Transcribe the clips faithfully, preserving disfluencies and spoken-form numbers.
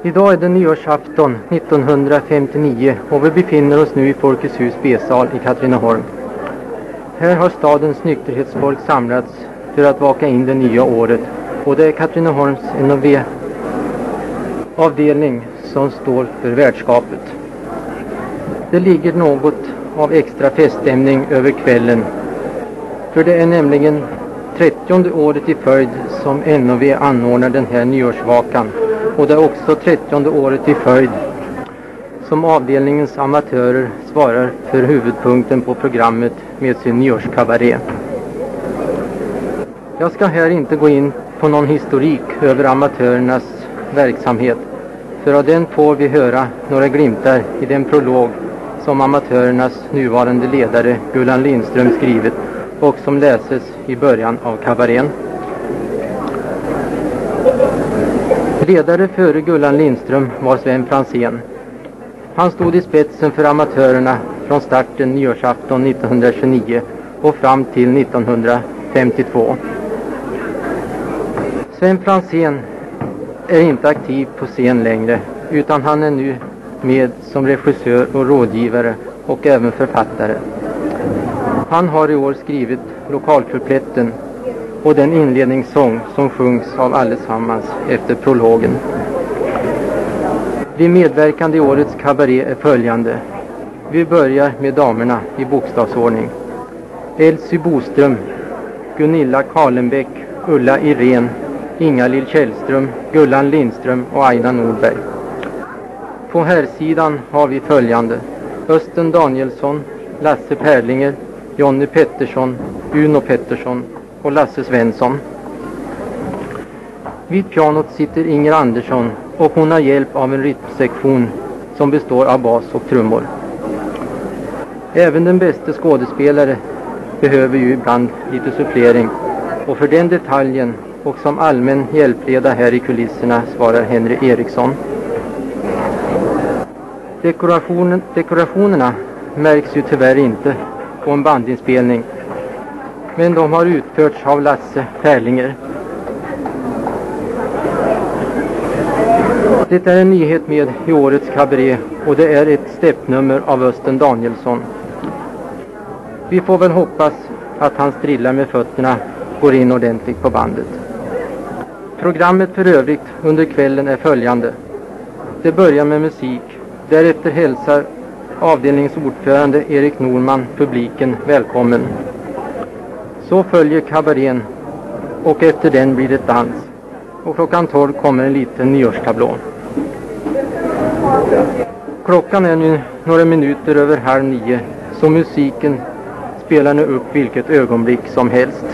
Idag är det nyårsafton nittonhundrafemtionio och vi befinner oss nu i Folkets hus B-sal i Katrineholm. Här har stadens nykterhetsfolk samlats för att vaka in det nya året, och det är Katrineholms N O V-avdelning som står för värdskapet. Det ligger något av extra feststämning över kvällen, för det är nämligen trettionde året i följd som N O V anordnar den här nyårsvakan, och det är också trettionde året i följd som avdelningens amatörer svarar för huvudpunkten på programmet med sin nyårskabaré. Jag ska här inte gå in på någon historik över amatörernas verksamhet, för av den får vi höra några glimtar i den prolog som amatörernas nuvarande ledare Gullan Lindström skrivit och som läses i början av kabarén. Ledare före Gullan Lindström var Sven Franzén. Han stod i spetsen för amatörerna från starten nyårsafton nittonhundratjugonio och fram till nittonhundrafemtiotvå. Sven Franzén är inte aktiv på scen längre, utan han är nu med som regissör och rådgivare och även författare. Han har i år skrivit Lokalkupletten och den inledningssång som sjungs av allesammans efter prologen. De medverkande i årets kabaré är följande. Vi börjar med damerna i bokstavsordning. Elsie Boström, Gunilla Karlenbäck, Ulla Irén, Inga-Lill Källström, Gullan Lindström och Aina Nordberg. På herrsidan har vi följande: Östen Danielsson, Lasse Perlinger, Jonny Pettersson, Uno Pettersson och Lasse Svensson. Vid pianot sitter Inger Andersson och hon har hjälp av en rytmsektion som består av bas och trummor. Även den bästa skådespelare behöver ju ibland lite supplering, och för den detaljen och som allmän hjälpleda här i kulisserna svarar Henry Eriksson. Dekorationen, dekorationerna märks ju tyvärr inte på en bandinspelning, men de har utförts av Lasse Perlinger. Det är en nyhet med i årets kabaré, och det är ett steppnummer av Östen Danielsson. Vi får väl hoppas att han strillar med fötterna går in ordentligt på bandet. Programmet för övrigt under kvällen är följande. Det börjar med musik. Därefter hälsar avdelningsordförande Erik Norman publiken välkommen. Så följer kabarén, och efter den blir det dans. Och klockan tolv kommer en liten nyårstablå. Klockan är nu några minuter över halv nio, så musiken spelar nu upp vilket ögonblick som helst.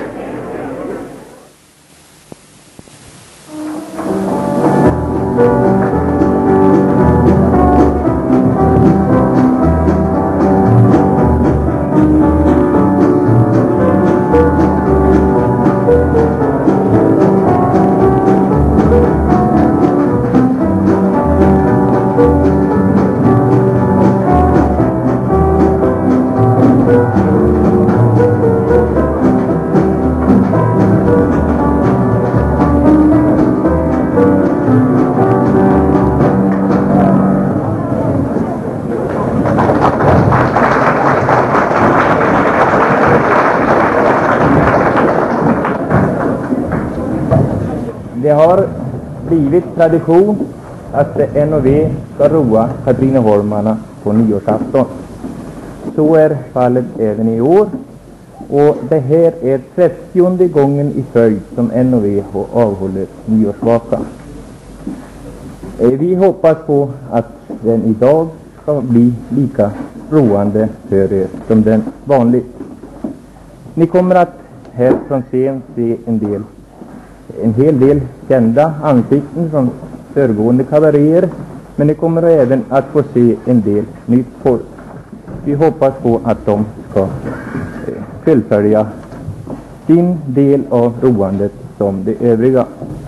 Det har blivit tradition att N O V ska roa katrineholmarna på nyårsafton. Så är fallet även i år, och det här är trettionde gången i följd som N O V avhåller nyårsvaka. Vi hoppas på att den idag ska bli lika roande för er som den vanligt. Ni kommer att här från scen se en del en hel del kända ansikten från föregående kabaréer, men ni kommer även att få se en del nytt folk. Vi hoppas på att de ska eh, fullfölja sin del av roandet som de övriga.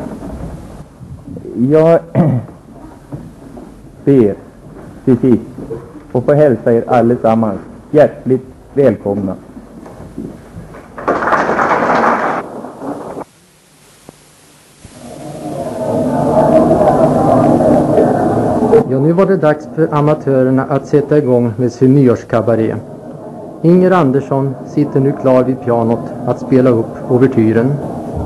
Jag ber till sist och få hälsa er allesammans hjärtligt välkomna. Ja, nu var det dags för amatörerna att sätta igång med sin nyårskabaré. Inger Andersson sitter nu klar vid pianot att spela upp ouvertyren.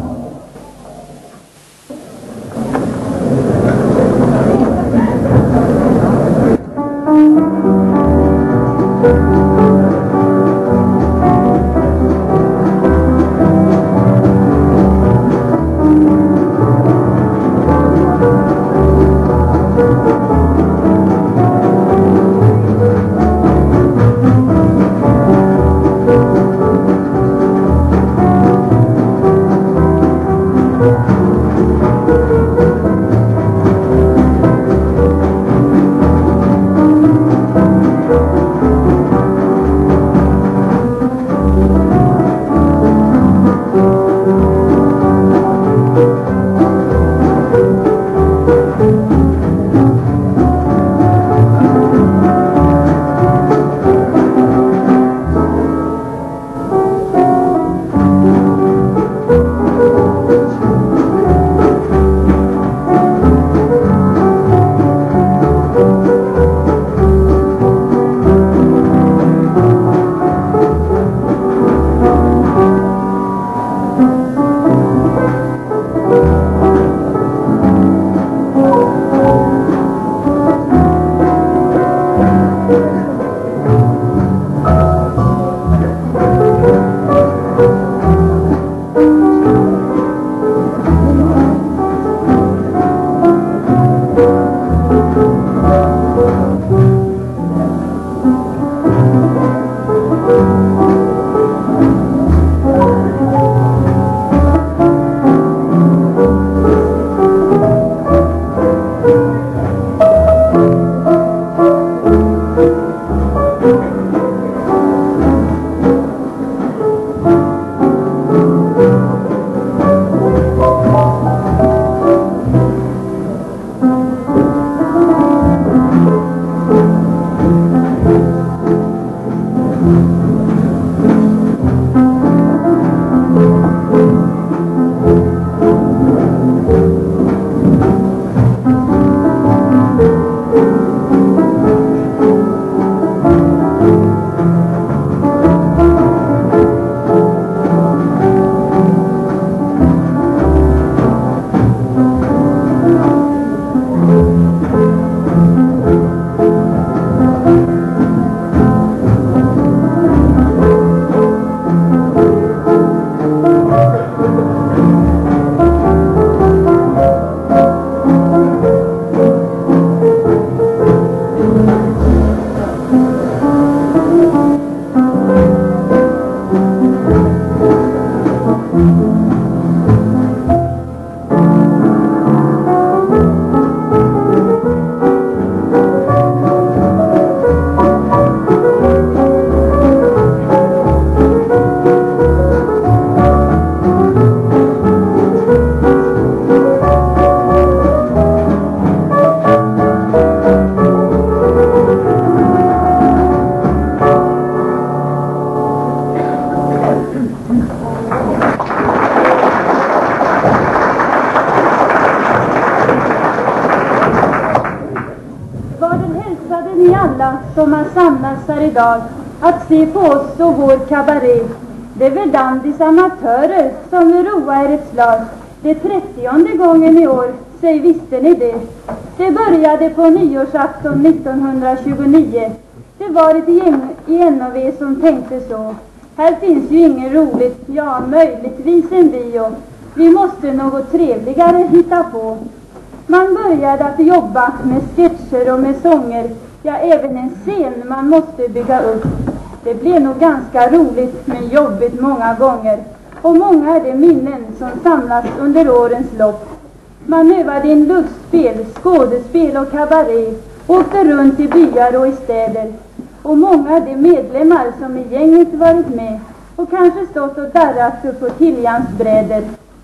Som har samlats här idag att se på oss och vår kabaré. Det är Verdandis amatörer som nu roar er ett slag. Det är trettionde gången i år, säg visste ni det? Det började på nyårsafton nittonhundratjugonio. Det var ett gäng i N O V som tänkte så. Här finns ju inget roligt, ja möjligtvis en bio. Vi måste något trevligare hitta på. Man började att jobba med sketcher och med sånger. Ja, även en scen man måste bygga upp. Det blev nog ganska roligt men jobbigt många gånger. Och många är de minnen som samlas under årens lopp. Man övade in luftspel, skådespel och kabaré. Åkte runt i byar och i städer. Och många är de medlemmar som i gänget varit med. Och kanske stått och darrat upp på Tiljans bräder.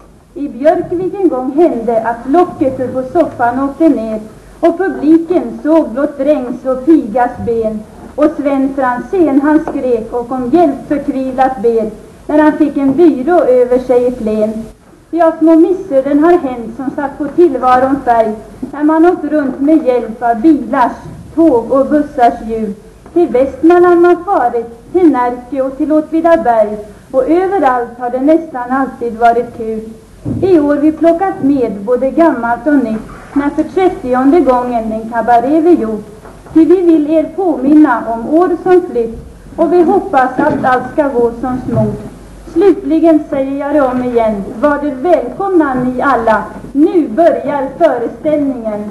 I Björkvik en gång hände att locket upp på soffan åkte ner. Och publiken såg blott drängs och pigas ben. Och Sven Franzén han skrek och om hjälp förtvivlat ber. När han fick en byrå över sig i plen. Ja, små missöden har hänt som satt på tillvaron färg, när man åkt runt med hjälp av bilars, tåg och bussars hjul. Till Västmanland man farit, till Närke och till Åtvidaberg, och överallt har det nästan alltid varit kul. I år vi plockat med både gammalt och nytt, när för trettionde gången en kabaré vi gjort. Ty vi vill er påminna om år som flytt, och vi hoppas att allt ska gå som smort. Slutligen säger jag det om igen, var det välkomna ni alla. Nu börjar föreställningen.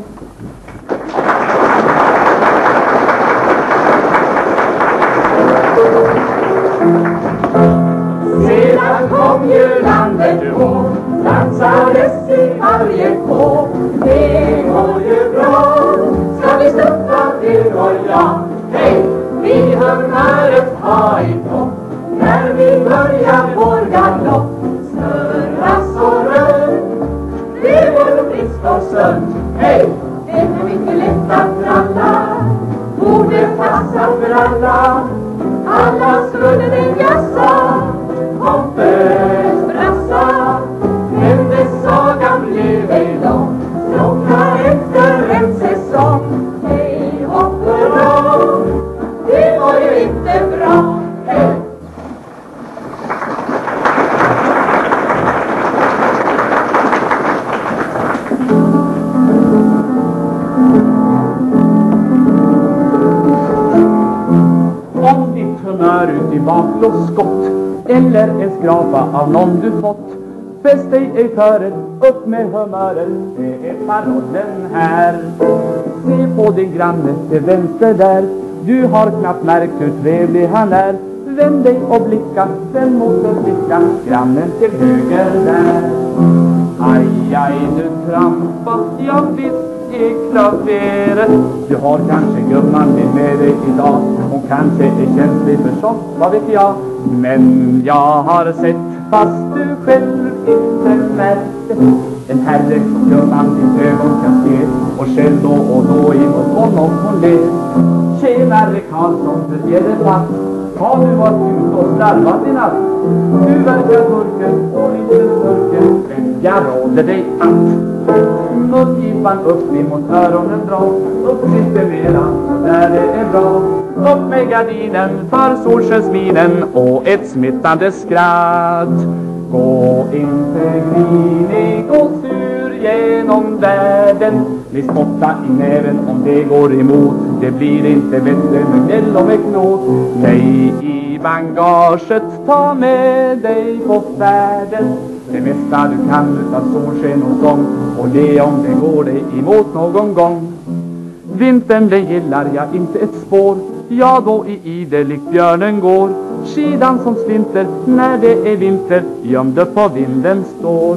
Sedan kom ju landet ihåg, dansades i varje kår. Det går ju bra, ska vi stoppa du och jag. Hej, vi humöret har i topp, när vi börjar vår galopp. Snurra så runt, det går frisk och sund. Hej, det är mycket lätt att tralla, borde passa för alla. Alla skulle den jassa, kompes brassa. Men det sagan blev ej lång, tråkna efter en säsong. Hej hopp hurra, det var ju inte bra. Hej. Om ditt humör ut i bakblåsskott, eller en skrapa av någon du fått, fäst dig ej före, upp med humöret, det är parollen här. Se på din granne till vänster där, du har knappt märkt hur trevlig han är. Vänd dig och blicka, sen mot en blicka, grannen till höger där. Aj, aj, du trampa, jag visst i klaveret. Du har kanske gumman med dig idag, hon kanske är känslig för sånt, vad vet jag. Men jag har sett, fast du själv inte märkte, en herre som gumman din ögon kan se, och själv då och då emot honom hon ler. Tjenare Karlsson, hur är det fast? Har du varit ut och slarvat i natt? Du verkar mörker och lite mörker, men jag råder dig att mungipan upp emot öronen dra, upp lite mera där det är bra. Upp med gardinen för solskensminen och ett smittande skratt. Gå inte grinig och sur genom världen, ni spotta i näven om det går emot. Det blir inte bättre med gnäll och med knåt. Nej, i bagaget ta med dig på färden det mesta du kan utav solsken och sång, och le om det går dig emot någon gång. Vintern det gillar jag inte ett spår, ja då i idelikt björnen går. Skidan som slinter när det är vinter, gömde på vinden står.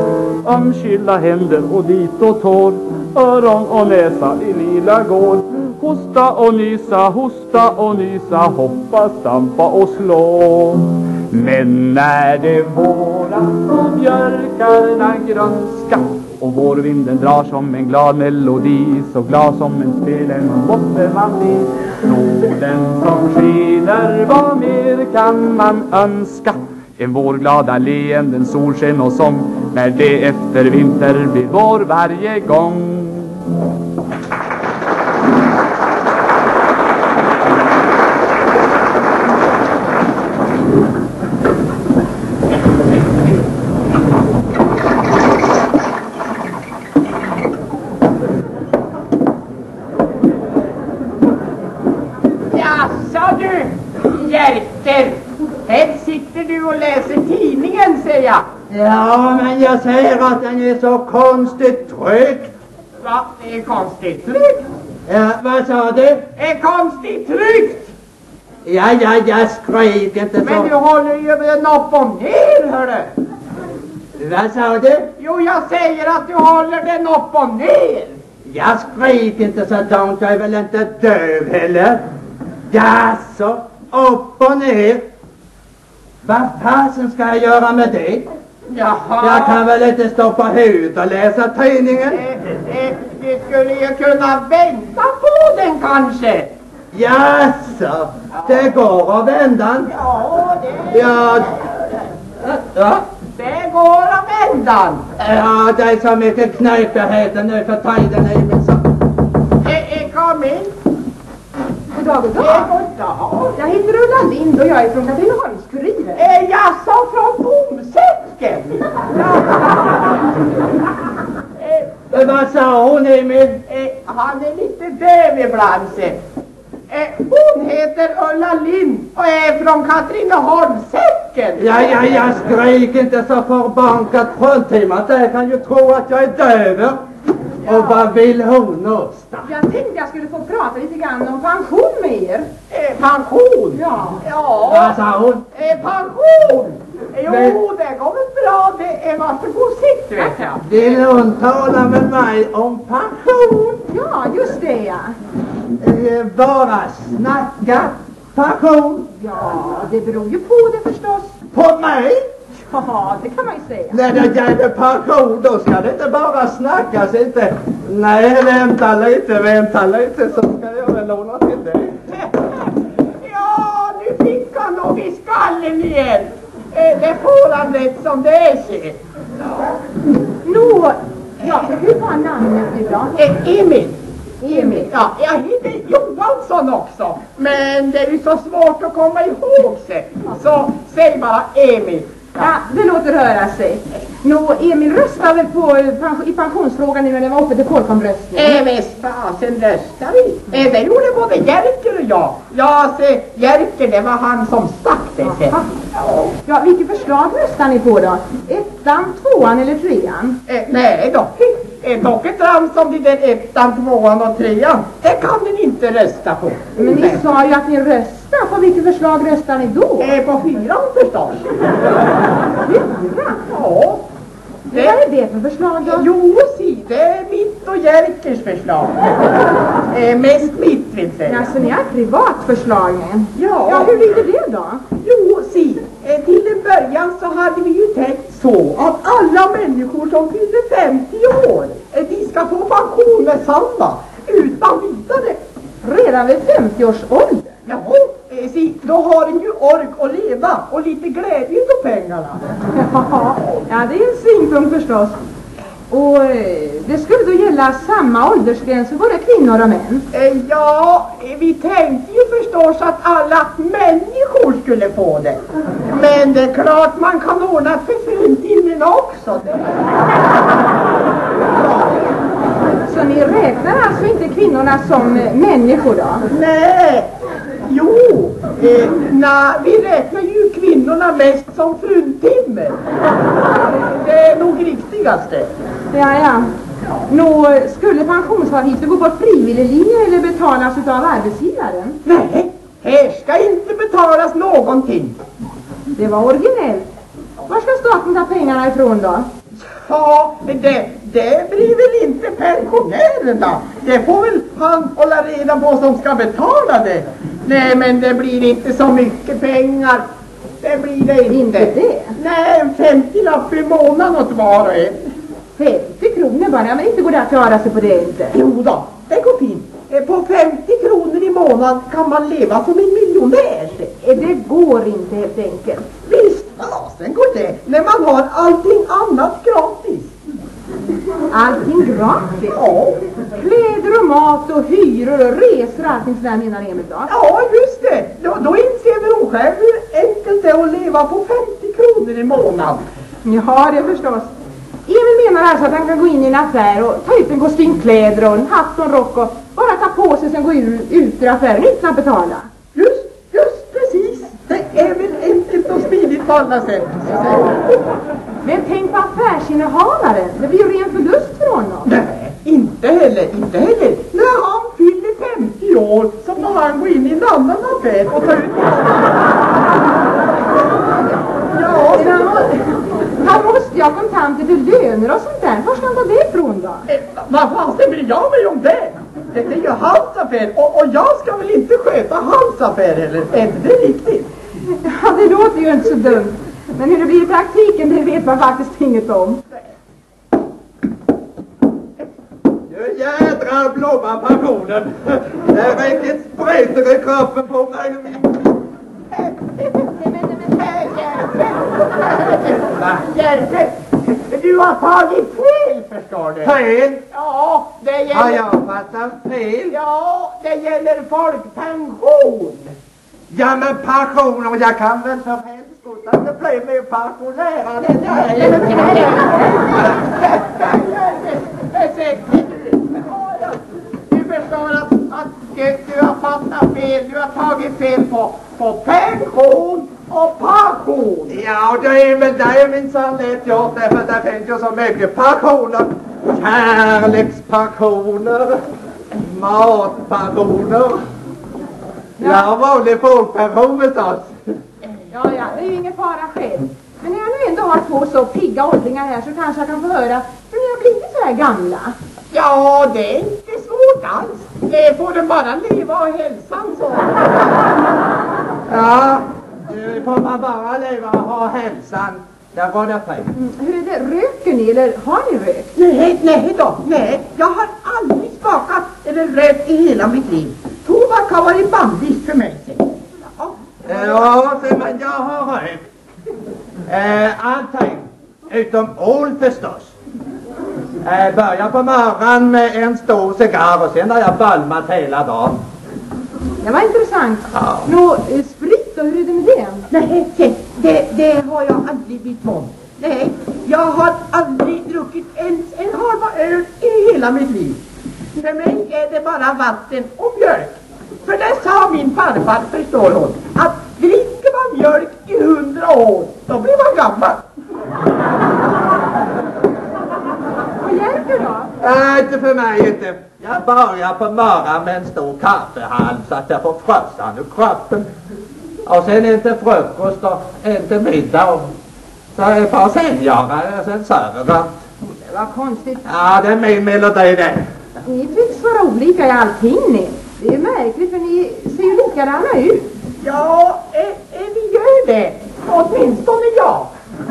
Ömkylla händer och dit och tår, öron och näsa i lila går. Hosta och nysa, hosta och nysa, hoppa, stampa och slå. Men när det våras och björkarna grönska, och vårvinden drar som en glad melodi, så glad som en spelen måste man bli. Solen som skiner, vad mer kan man önska? En vårglada leenden, solsken och sång, när det efter vinter blir vår varje gång. Här sitter du och läser tidningen, säger jag. Ja, men jag säger att den är så konstigt tryckt. Va? Det är konstigt tryckt? Ja, vad sa du? Är konstigt tryckt? Ja, ja, jag skrik inte så. Men du håller ju den upp och ner, hörru. Vad sa du? Jo, jag säger att du håller den upp och ner. Jag skrik inte så dant, jag är väl inte döv heller. Jaså, upp och ner. Vad fasen ska jag göra med det? Jaha. Jag kan väl inte stå på huvudet och läsa tidningen? Eh, eh, du skulle ju kunna vänta på den kanske. Jaså, det går att vända. Ja, det... Ja, ja. Det går om ändan. Ja, det är så mycket knöpigheter nu för tiden, Emilsson. Eh, eh, kom in. God dag, god dag. Eh, god dag. Jag heter Ulla Lind och jag är från Katrineholms-Kuriren. Eh, jag sa från Bomsäcken. eh, vad sa hon, Emil? Eh, han är lite döv ibland, se. Eh, hon heter Ulla Lind och är från Katrineholmssäcken. Ja, ja, jag skrik inte så förbankat fruntimmat. Jag kan ju tro att jag är döv. Ja. Och vad vill hon någonstans? Jag tänkte jag skulle få prata lite grann om pension med er. Eh, pension? Ja. Ja. Vad sa hon? Eh, pension? Jo, Men- det går väl bra. Det är varsågod sitt, vet jag. Vill hon tala med mig om pension? Ja, just det ja. Eh, bara snacka pension? Ja, det beror ju på det förstås. På mig? Ja, det kan man ju säga. När det gäller pension, då ska det inte bara snackas, inte. Nej, vänta lite, vänta lite, så ska jag väl låna till det. Ja, nu fick han nog i skallen igen. Eh, det får han rätt som det är, se. Nå, ja, hur var namnet nu då? Eh, Emil. Emil. Ja, jag heter Johansson också. Men det är ju så svårt att komma ihåg sig. Så säg bara Emil. Ja, det låter höra sig. Nå, Emil röstade väl på eh, pension, i pensionsfrågan nu när det var uppe till folkomröstning? Eh, visst fasen röstar vi. Eh, det gjorde både Jerker och jag. Ja, se, Jerker, det var han som stack det. Se. Aha. Ja, vilket förslag röstar ni på då? Ettan, tvåan eller trean? Eh, nej då. Eh, dock ett ram som de där ettan, tvåan och trean. Det kan ni inte rösta på. Men ni sa ju att ni röstar. På vilket förslag röstar ni då? Eh, på fyran förstås. Fyra? Ja. Vad är det för förslag då? Jo, si, det är mitt och Jerkers förslag. Eh, mest mitt vill säga. Alltså ni har ett privat förslag med. Ja. Ja, hur ligger det då? Jo, si, eh, till en början så hade vi ju tänkt så att alla människor som fyller femtio år, eh, de ska få pension med samma, utan vidare. Redan vid femtio års ålder? Ja, eh, si, då har en ju ork att leva och lite glädje av pengarna. Ja, det är en synpunkt förstås. Och eh, det skulle då gälla samma åldersgräns för både kvinnor och män? Eh, ja, eh, vi tänkte ju förstås att alla människor skulle få det. Men det är klart man kan ordna för fruntimmen också. Så ni räknar alltså inte kvinnorna som eh, människor då? Nej, jo, eh, na, vi räknar ju kvinnorna mest som fruntimmer. Det är nog riktigaste. Ja, ja. Nå, skulle pensionsavgiften gå på frivillig linje eller betalas av arbetsgivaren? Nej, här ska inte betalas någonting. Det var originellt. Var ska staten ta pengarna ifrån då? Ja, det, det blir väl inte pensionärerna. Det får väl han hålla reda på som ska betala det. Nej, men det blir inte så mycket pengar. Det blir det inte. Inte det? Nej, en femtio-lapp i månaden åt var och en. femtio kronor bara, ja, men inte går det att klara sig på det inte. Jo då, det går fint. Eh, På femtio kronor i månaden kan man leva som en miljonär. Eh, Det går inte helt enkelt. Visst, fasen går det. När man har allting annat gratis. Allting gratis? Ja. Kläder och mat och hyror och resor och allting sådär menar Emil då? Ja, just det. Då, då inser väl hon själv hur enkelt det är att leva på femtio kronor i månaden. Ja, det förstås. Emil menar alltså att han kan gå in i en affär och ta ut en kostym kläder och en hatt och en rock och bara ta på sig sen gå ur, ut ur affären utan att betala. Just, just precis. Det är väl enkelt och smidigt på alla sätt. Men tänk på affärsinnehavaren. Det blir ju ren förlust för honom. Nej, inte heller, inte heller. När han fyller femtio år så får han gå in i en annan affär och ta ut. Ja, Men han, må, han måste ju ha kontanter till löner och sånt där. Var ska han ta det ifrån då? eh, vad fan det bryr jag mig om det? Det är ju hans affär och, och jag ska väl inte sköta hans affär eller? Är inte det riktigt? Ja, det låter ju inte så dumt. Men hur det blir i praktiken, det vet man faktiskt inget om. Nu jädrar blomma pensionen. Det är riktigt sprätter i kroppen på mig. Va? Järpe, du har tagit fel, förstår du. Fel? Ja, det gäller... Har jag fattat fel? Ja, det gäller folkpension. Ja, men pensioner, jag kan väl för helskott att det blir mer pensionärer. Det där är Du förstår att, att du, du har fattat fel. Du har tagit fel på, på pension och pension. Ja, det är väl det är minsann lätt gjort därför att det finns ju så mycket pensioner. Kärlekspensioner, matpensioner. Ja, vanlig folkpension förstås. Ja, ja, det är ju ingen fara själv. Men när jag nu ändå har två så pigga åldringar här så kanske jag kan få höra hur ni har blivit så här gamla. Ja, det är inte svårt alls. Det får du bara leva och hälsan så. Ja, det får man bara leva och ha hälsan. Där går det fri. Mm, hur är det? Röker ni eller har ni rökt? Nej, nej då, nej. Jag har aldrig smakat eller rökt i hela mitt liv. Tobak har varit bannlyst för mig. Ja, ja men jag har rökt. Eh, allting. Utom ål förstås. Eh, börja på morgonen med en stor cigarr och sen har jag balmat hela dagen. Det var intressant. Ja. Nå, eh, sprit då, hur är det med det? nej, det, det har jag aldrig blivit om. Nej, jag har aldrig druckit ens en halva öl i hela mitt liv. För mig är det bara vatten och mjölk. För det sa min farfar, förstår hon, att dricker man mjölk i hundra år, då blir man gammal. Vad hjälper då? Nej, inte för mig inte. Jag börjar på morgonen med en stor kaffehall så att jag får frössan ur kroppen. Och sen inte frukost och inte middag. Och så är det ett par säljare och sen server. Det var konstigt. Ja, det är min melodi det. Ni tycks vara olika i allting ni. Det är märkligt för ni ser ju likadana ut. Ja, eh, eh, vi gör det. Åtminstone jag.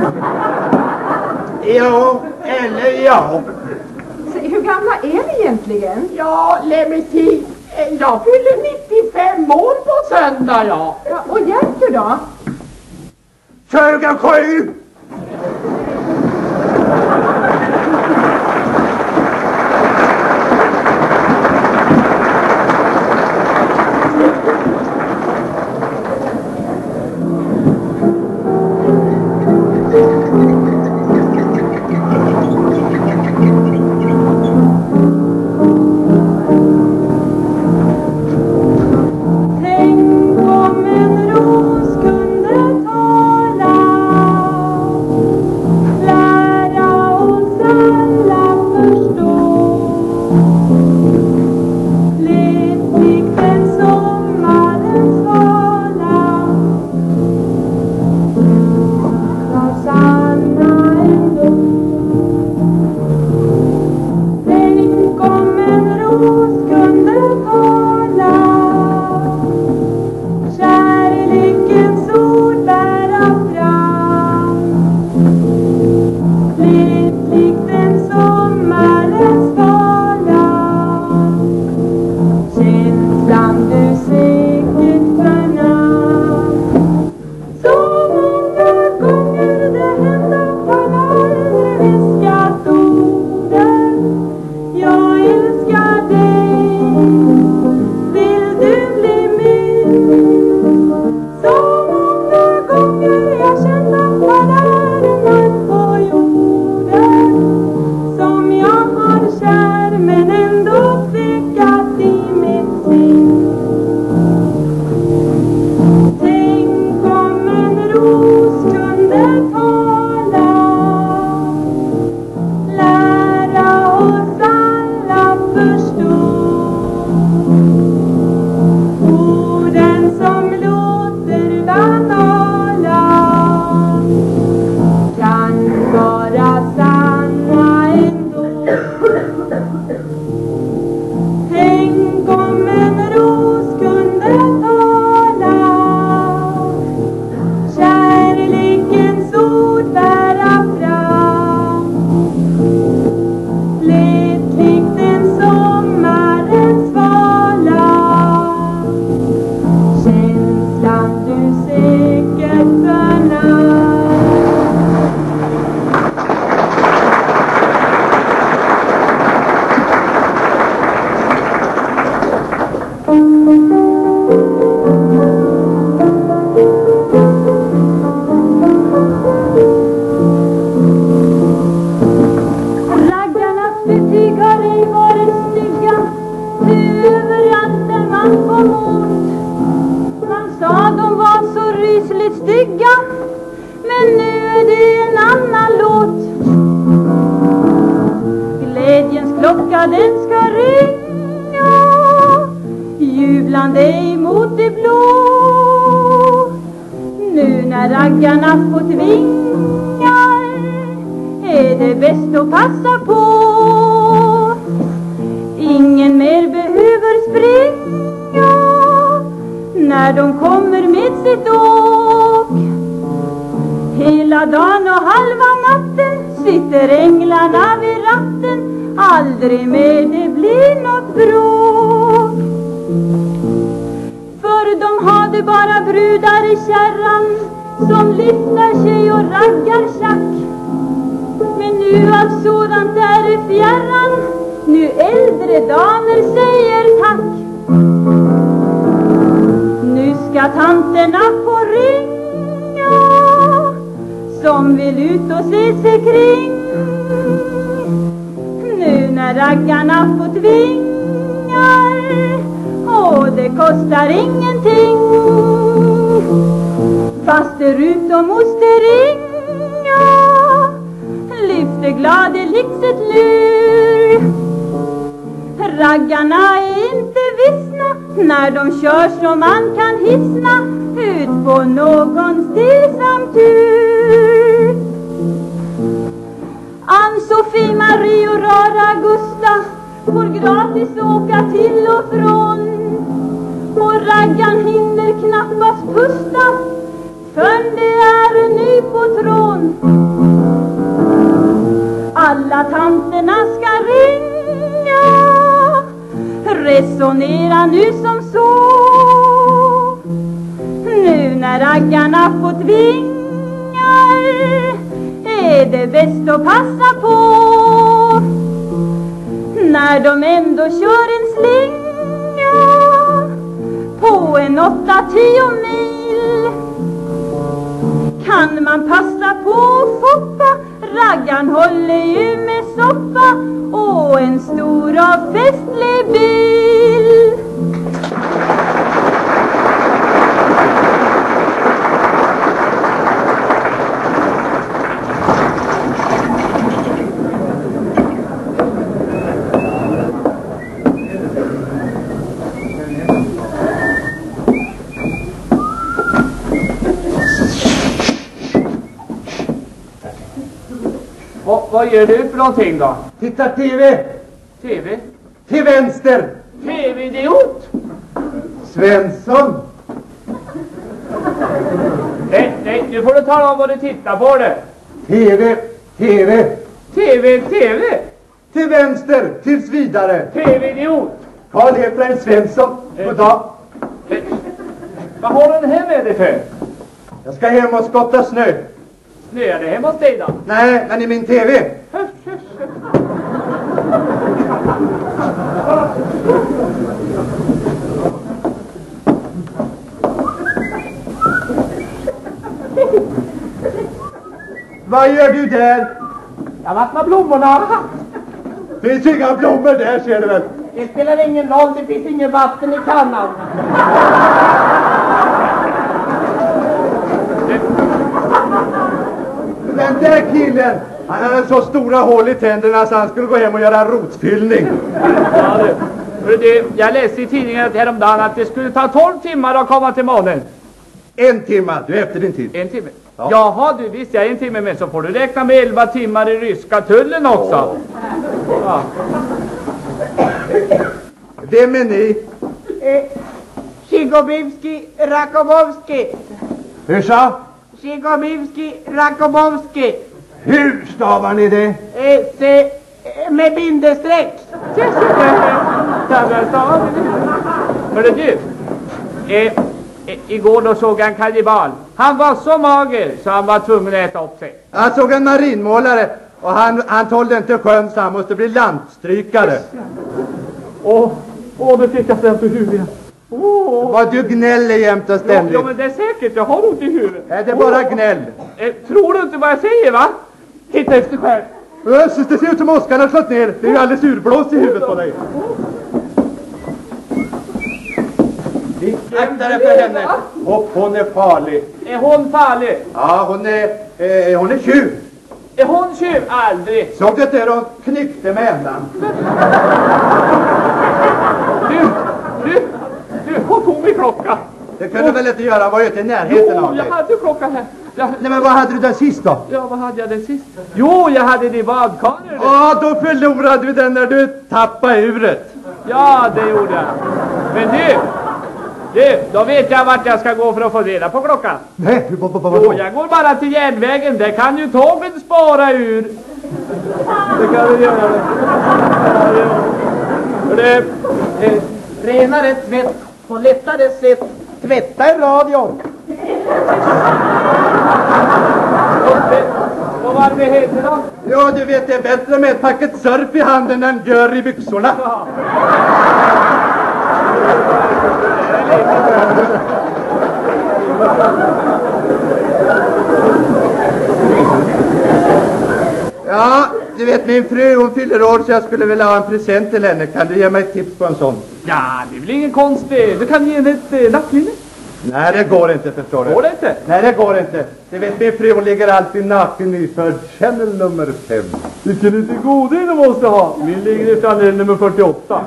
Jo, eller ja. Så, hur gamla är ni egentligen? Ja, Lemeti, eh, jag fyller nittiofem år på söndag, ja. Ja, och hjälper då? tjugosju! Tänk om en ros kunde tala. Raggarnas betyg har ej varit stygga, överallt där man kom åt. Man sa de var så rysligt stygga, men nu är det en annan låt. Glädjens klocka den ska ringa, jublande emot det blå. Nu när raggarna fått vingar är det bäst att passa på. Ingen mer behöver springa när de kommer med sitt åk. Hela dagen och halva natten sitter änglarna vid ratten, aldrig mer det blir något bråk. För de hade bara brudar i kärran som lyfter sig och raggar tjack. Men nu allt sådant är i fjärran, nu äldre damer säger tack. Nu ska tanterna få ringa som vill ut och se sig kring. Nu när raggarna fått vingar och det kostar ingenting. Fasterut och moster ringa lyfter gladeligt sitt lur. Raggarna är inte vissna när de kör så man kan hissna ut på någon stillsam tur. Ann-Sofie, Marie och Rara Gusta får gratis åka till och från. Och raggan hinner knappast pusta förrän det är en ny på trån. Alla tanterna ska ringa, resonera nu som så. Nu när raggarna fått vingar är det bäst att passa på. När de ändå kör en slinga på en åtta tio mil kan man passa på att foppa. Raggan håller ju med soppa och en stor och festlig bil. Vad gör du för någonting då? Titta T V! T V? Till vänster! T V-idiot! Svensson! Nej, nej, nu får du tala om vad du tittar på det. T V, T V! T V, T V! Till vänster, tills vidare! T V-idiot! Karl Efraim Svensson, god dag. Eh, vad har den här med dig för? Jag ska hem och skotta snö. Snöar det hemma hos dig då? Nej, men i min T V. Husch, husch, husch. Vad gör du där? Jag vattnar blommorna. Det finns inga blommor där, ser du väl? Det spelar ingen roll, det finns ingen vatten i kannan. Den där killen, han hade så stora hål i tänderna så han skulle gå hem och göra rotfyllning. Ja, du. Hörru, du, jag läste i tidningen häromdagen att det skulle ta tolv timmar att komma till månen. En timme, du är efter din tid. En timme? Ja. Jaha, du visste jag en timme, men så får du räkna med elva timmar i ryska tullen också. Oh. Ja. Vem är ni? Eh, Shigobivski Rakobovski. Hur sa? Shigobivski Rakobovski. Hur stavar ni det? Eh, se, eh, med bindestreck. Hörru du, eh, eh, igår då såg jag en kannibal. Han var så mager så han var tvungen att äta upp sig. Jag såg en marinmålare och han, han tålde inte sjön så han måste bli landstrykare. Åh, åh, det fick jag sen på huvudet. Oh. Vad du gnäller jämt och ständigt. Ja, men det är säkert, jag har ont i huvudet. Är det bara gnäll? Eh, tror du inte vad jag säger, va? Hitta efter själv. Öss, det ser ut som Oskar har slått ner. Det är ju alldeles urblåst i huvudet på dig. Akta dig för henne. Och hon är farlig. Är hon farlig? Ja, hon är, eh, hon är tjuv. Är hon tjuv? Aldrig. Såg du där hon knyckte med ändan? Du, du, du, hon tog min klocka. Det kunde oh. väl inte göra, var ju inte i närheten jo, av dig. jag hade klockan här. Jag... Nej, men vad hade du där sist då? Ja, vad hade jag den sist? Jo, jag hade det i badkaret. Ja, då förlorade vi den när du tappade uret. Ja, det gjorde jag. Men du, du, då vet jag vart jag ska gå för att få reda på klockan. Nej, vad, vad, vad, jo, jag går bara till järnvägen. Där kan ju tågen spara ur. Det kan du göra. Det eh, renare tvätt på lättare sätt. Tvätta i radion. Och vad det heter då? Ja, du vet, det är bättre med ett paket surf i handen än gör i byxorna. Ja. Ja, du vet, min fru, hon fyller år så jag skulle vilja ha en present till henne. Kan du ge mig ett tips på en sån? Ja, det är väl ingen konst det. Du kan ge henne ett eh, nattlinne. Nej, det går inte, förstår du. Går det inte? Nej, det går inte. Du vet, min fru, hon ligger alltid naken i för channel nummer fem. Vilken är det goda du måste ha? Min ligger i channel nummer fyrtioåtta.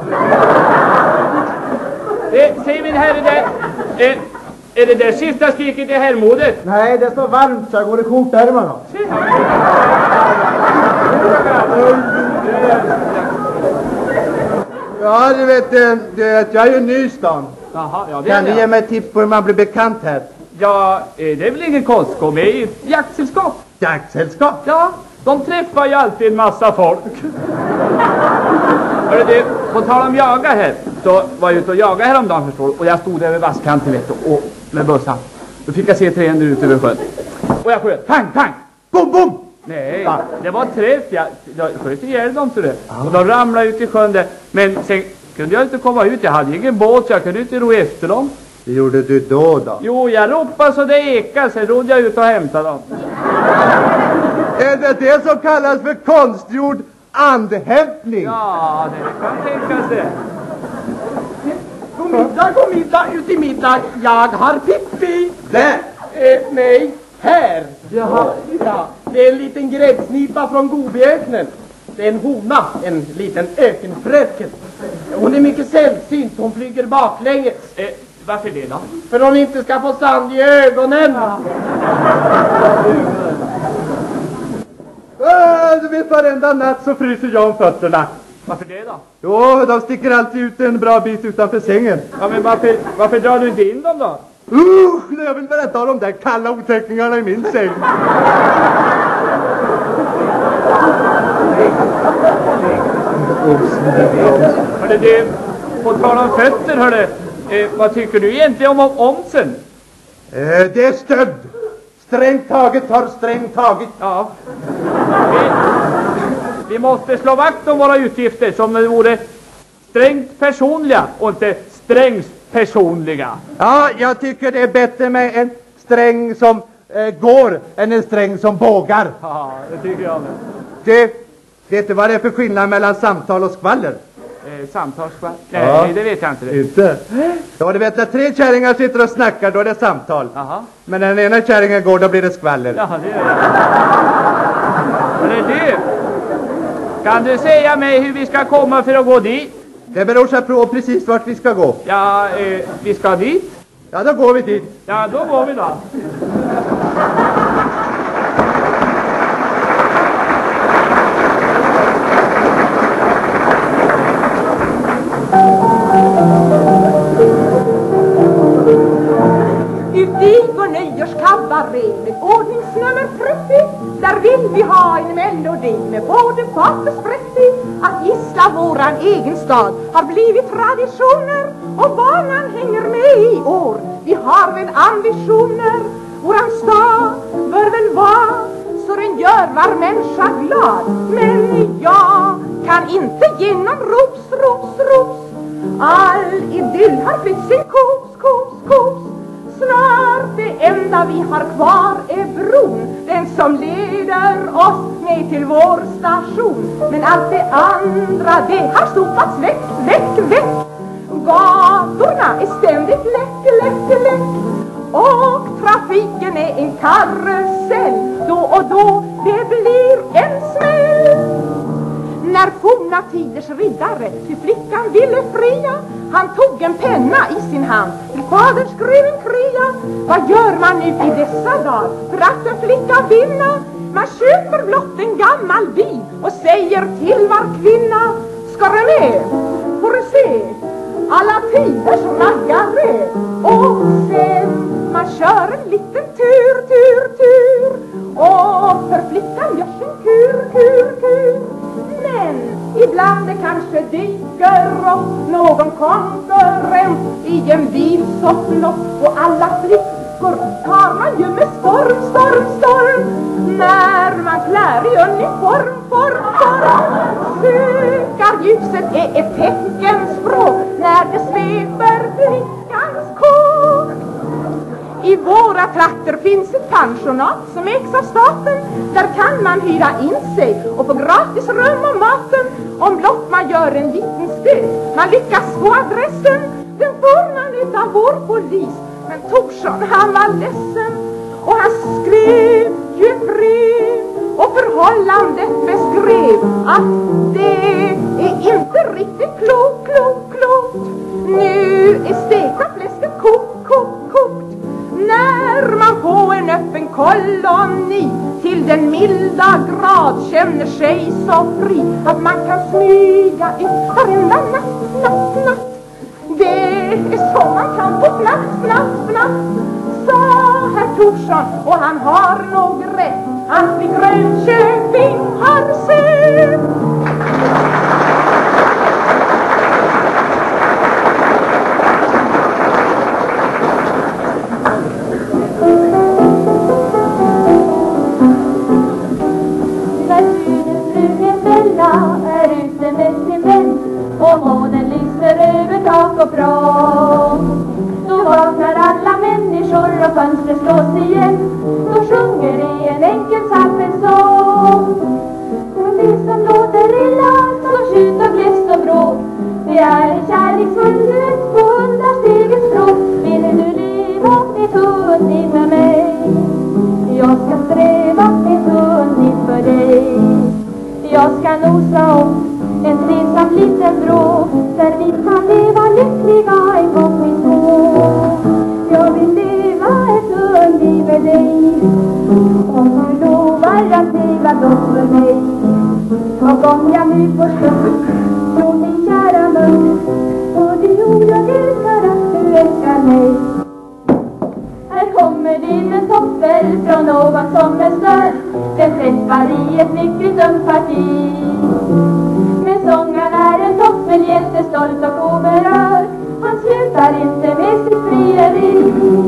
eh, säg min herre där. Eh, är det där sista skriket i herrmodet? Nej, det är så varmt så jag går i skjortärmarna. Ja, du vet, du vet, jag är ju ny i stan. Jaha, ja, det kan du jag. ge mig tips på hur man blir bekant här? Ja, eh, det är väl ingen konst. Gå med i ett jaktsällskap. Jaktsällskap? Ja, de träffar ju alltid en massa folk. Hörru du, på tal om jaga här. Så var jag ute och jaga häromdagen, förstår du. Och jag stod där vid vasskanten, vet du, och med bössan. Då fick jag se tre händer ut över sjön. Och jag sköt, pang, pang, bom, bom! Nej, ja. Det var träff. Jag, jag sköt ihjäl dem, så det. Och de ramlade ut i sjön där. Men sen kunde jag inte komma ut. Jag hade ingen båt så jag kunde inte ro efter dem. Det gjorde du då då? Jo, jag ropade så det ekade. Sen rodde jag ut och hämtade dem. Är det det som kallas för konstgjord andhämtning? Ja, det kan tänka sig. God middag, god middag, ut i middag. Jag har Pippi. Där! Eh, nej, här. Jaha. Ja, det är en liten gräddsnipa från Gobiöknen. Det är en hona, en liten ökenfröken. Hon är mycket sällsynt, hon flyger baklänges. Eh, varför det då? För hon inte ska få sand i ögonen. Ja. Äh, du vet, varenda natt så fryser jag om fötterna. Varför det då? Jo, de sticker alltid ut en bra bit utanför sängen. Ja, men varför, varför drar du inte in dem då? Uh, jag vill berätta om de där kalla otäckningarna i min säng. Hörde du, på tal om fötter, hörde, eh, vad tycker du egentligen om omsen? Eh, det är stöld. Strängt taget har strängt taget. Ja. Vi, vi måste slå vakt om våra utgifter som det vore strängt personliga och inte strängt personliga. Ja, jag tycker det är bättre med en sträng som eh, går än en sträng som bågar. Ja, det tycker jag med. Det, vet du vad det är för skillnad mellan samtal och skvaller? Eh, samtalskvall? Nej, Ja. det vet jag inte. Det. Inte? Ja, du vet, när tre kärringar sitter och snackar, då är det samtal. Aha. Men när den ena kärringen går, då blir det skvaller. Ja, det är det. Men du, kan du säga mig hur vi ska komma för att gå dit? Det beror sig på precis vart vi ska gå. Ja, eh, vi ska dit. Ja, då går vi dit. Ja, då går vi då. Uti vår nyårskabaré med ordningsnummer trettio. Där vill vi ha en melodi med både fart och sprättig. Att gissa våran egen stad har blivit traditioner. Och banan hänger med i år. Vi har väl ambitioner. Våran stad bör väl vara så den gör var människa glad. Men jag kan inte ge någon rops, rops, rops All idyll har flytt sin kos, kos, kos. Snart det enda vi har kvar är bron, den som leder oss ner till vår station. Men allt det andra, det har sopats väck, väck, väck. Gatorna är ständigt läck, läck, läck. Och trafiken är en karusell. Då och då det blir en smäll. När forna tiders riddare till flickan ville fria, han tog en penna i sin hand, till fadern skrev en kria. Vad gör man nu i dessa dagar för att en flicka vinna? Man köper blott en gammal bil och säger till var kvinna: ska du med? Får du se alla tiders raggare. Och sen man kör en liten tur, tur, tur. Och för flickan görs en kur, kur, kur. Men ibland det kanske dyker upp någon konkurrent i en bil så flott. Och alla flickor tar man ju med storm, storm, storm. När man klär i uniform, form, form. Sökarljuset är ett teckenspråk när det sveper flickans kåk. I våra trakter finns ett pensionat som ägs av staten. Där kan man hyra in sig och få gratis rum och maten. Om blott man gör en liten stöt, man lyckas få adressen. Den får man utav vår polis. Men Torsson han var ledsen, och han skrev ju ett brev och förhållandet beskrev att det är inte riktigt klokt, klokt, klokt. Nu är stekta fläsket kokt, kokt, kokt. När man på en öppen koloni till den milda grad känner sig så fri att man kan smyga ut varenda natt, natt, natt. Det är så man kan få fnatt, fnatt, fnatt, sa herr Torsson, och han har nog rätt att vi Grönköping har sett. Är ute med sin vän och månen lyser över tak och prång. Då vaknar alla människor och fönster slås igen. Då sjunger det en enkel salmesång. Och det som låter illa, så skjut och gläst och bråk, det är en kärleksfull duett på hundrastegets språk. Vill du leva ett hundliv med mig? Jag ska sträva ett hundliv för dig. Jag ska nosa om en trivsam liten vrå, där vi kan leva lyckliga en gång i två. Jag vill leva ett hundliv med dig, om du lovar att leva blott för mig. Och om jag nu får stund från din kära mun, både jord jag älskar att du älskar mig. Här kommer din en toffel från någon som är störd. Den träffar i ett mycket ömt parti. Men sångaren är en toffel, jättestolt och oberörd. Han slutar inte med sitt frieri.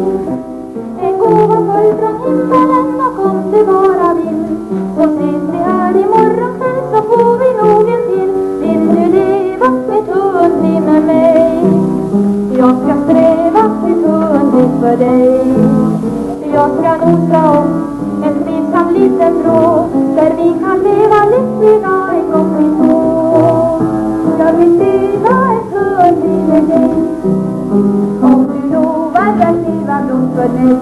En gåva föll från himmelen, och om det bara vill, så ses vi här imorgon kväll, så får vi nog en till. Vill du leva ett hundliv med mig? Jag ska sträva ett hundliv för dig. Jag ska nosa om en trivsam liten vrå, där vi kan leva lyckliga en gång i två. Jag vill leva ett hundliv med dig, om du lovar att leva blott för mig.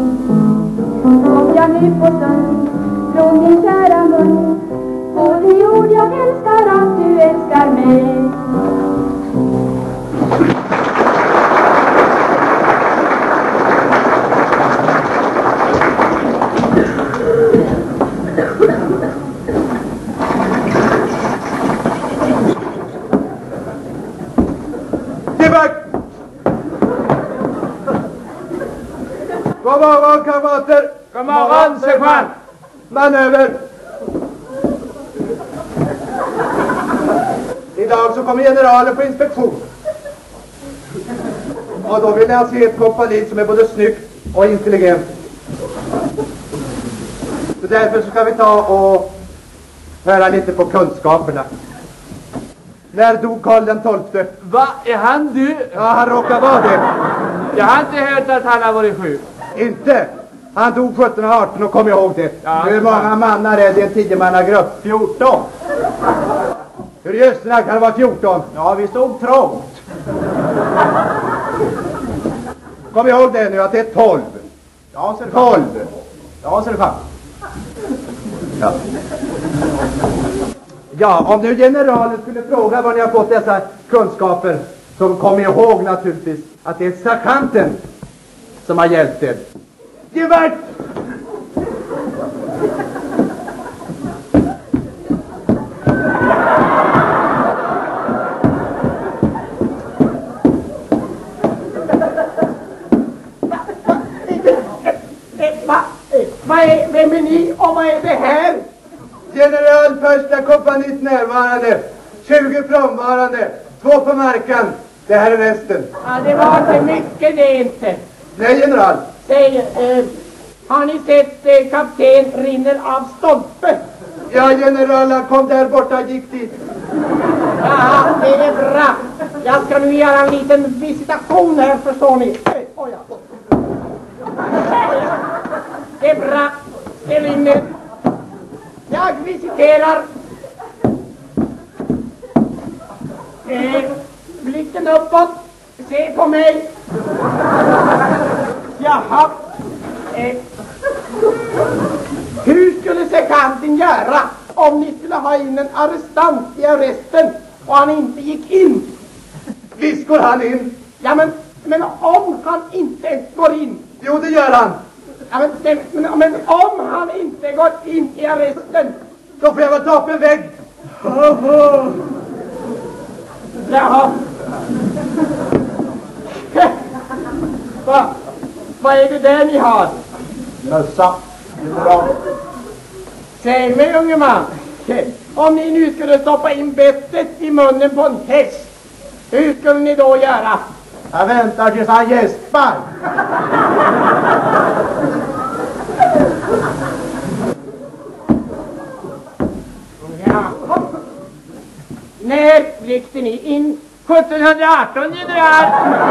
Om jag nu får stund från din kära mun, på det jord jag älskar att du älskar mig. God morgon, kamrater! God morgon, sergeant! Manöver! Idag så kommer generalen på inspektion. Och då vill jag se ett kompani som är både snyggt och intelligent. Så därför så ska vi ta och höra lite på kunskaperna. När dog Karl den tolfte? Va? Är han död? Ja, han råkar vara det. Jag har inte hört att han har varit sjuk. Inte? Han dog sjutton arton och kom ihåg det. Ja, Hur många mannar är det i en tiomannagrupp? fjorton. Hur just kan det vara fjorton? Ja, vi stod trångt. Kom ihåg det nu att det är tolv. Ja, så är det fan. Tolv. Ja, så är det fan. Ja. Ja, om nu generalen skulle fråga var ni har fått dessa kunskaper, så kom ihåg naturligtvis att det är sergeanten som har hjälpt er. Gevär! Vad är, vem är ni och vad är det här? General första kompaniet närvarande, tjugo frånvarande, två på marken. Det här är resten. Ja, det var inte mycket det inte. Nej, general. Säg, eh, har ni sett eh, kapten rinner av stolpe? Ja, general, han kom där borta och gick dit. Ja, det är bra. Jag ska nu göra en liten visitation här, förstår ni. Oh, ja. Det är bra. Det rinner. Jag visiterar. Eh, blicken uppåt. Se på mig. Jaha. Eh. Hur skulle sergeanten göra om ni skulle ha in en arrestant i arresten och han inte gick in? Visst går han in. Ja, men, men om han inte går in? Jo, det gör han. Ja, men, men, men om han inte går in i arresten? Då får jag väl ta upp en vägg. Jaha. Va? Vad är det där ni har? Mössa. Bra. Säg mig, unge man. Om ni nu skulle stoppa in bettet i munnen på en häst, hur skulle ni då göra? Jag väntar tills han gäspar. Ja. När ryckte ni in? sjuttonhundraarton, general.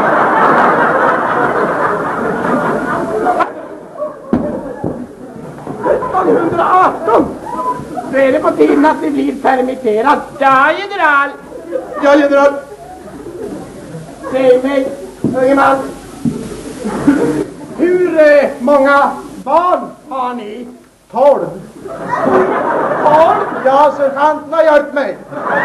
sjuttonhundraarton? Då är det på tiden att ni blir permitterad. Ja, general. Ja, general. Säg mig, unge man. Hur eh, många barn har ni? Tolv. Tolv? Ja, sergeanten har hjälpt mig.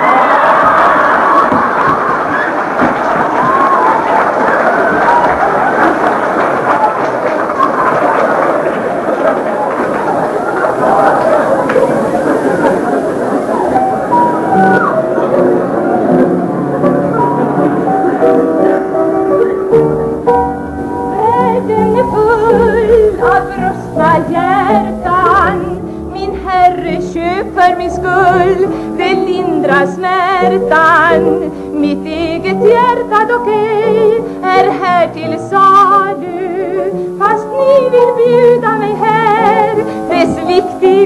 Världen är full av brustna hjärtan. Min herre, köp för min skull, det lindrar smärtan. Mitt eget hjärta dock ej är här till salu, fast ni vill bjuda mig här dess viktig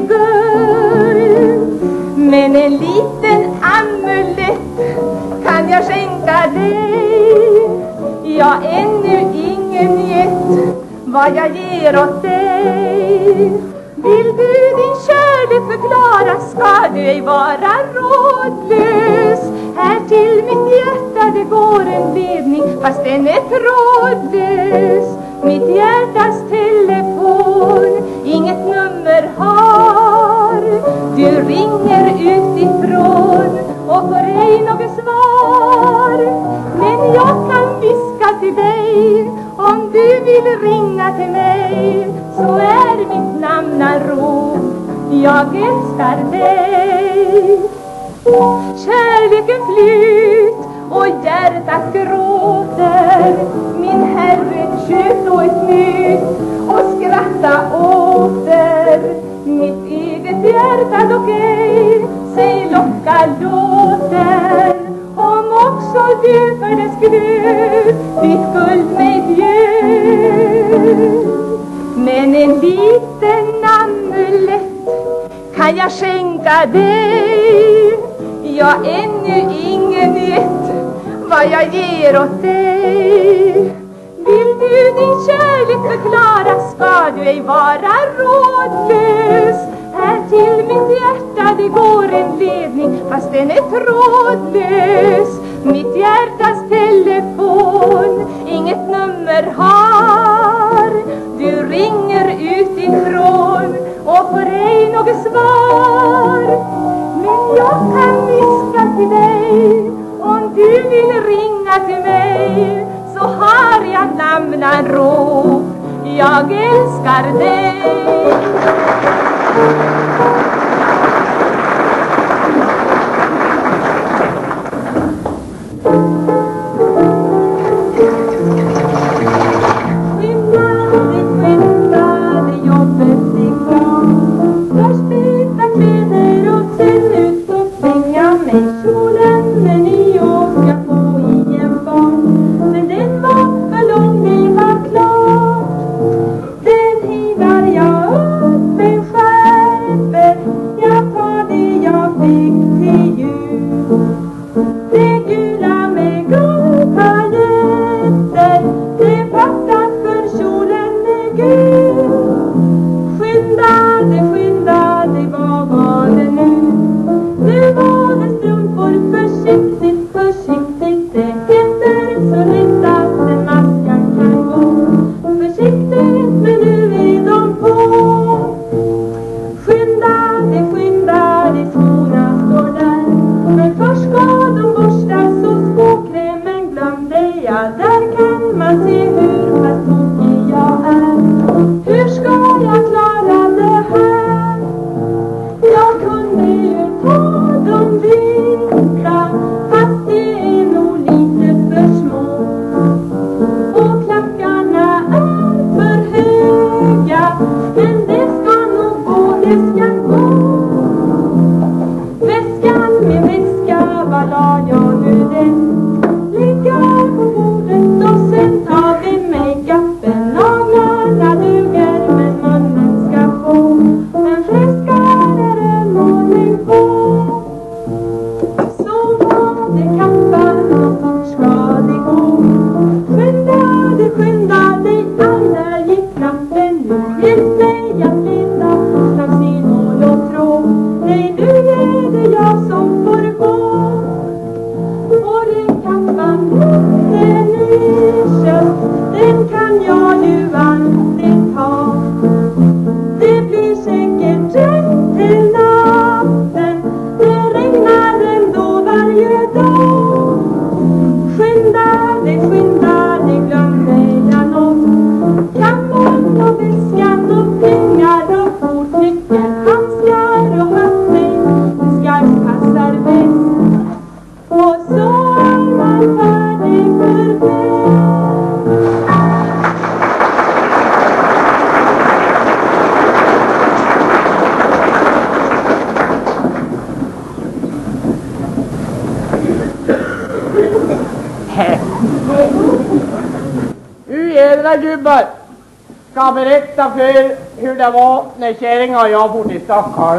guld. Men en liten amulett kan jag skänka dig. Jag ännu ingen gett vad jag ger åt dig. Vill du din kärlek förklara, ska du ej vara rådlös. Här till mitt hjärta det går en ledning, fast den är trådlös. Mitt hjärtas telefon inget nummer har. Du ringer utifrån och får ej något svar. Men jag kan viska till dig, om du vill ringa till mig, så är mitt namn Arop, jag älskar dig. Kärleken flyt och hjärtat gråter. Min herre, köp då ett nytt och skratta åter. Mitt eget hjärta dock ej sig locka låter. Om också du för dess glöd ditt guld mig bjöd. Men en liten amulett kan jag skänka dig. Jag ännu ingen vet vad jag ger åt dig. Vill du din kärlek förklara, ska du ej vara rådlös. Här till mitt hjärta det går en ledning, fast den är trådlös. Mitt hjärtas telefon inget nummer har. Du ringer utifrån och får ej något svar. Men jag kan viska till dig, om du vill ringa till mig, så har jag namnen rop, jag älskar dig. Gubbar, ska berätta för hur det var när kärringar och jag bor i Stockholm.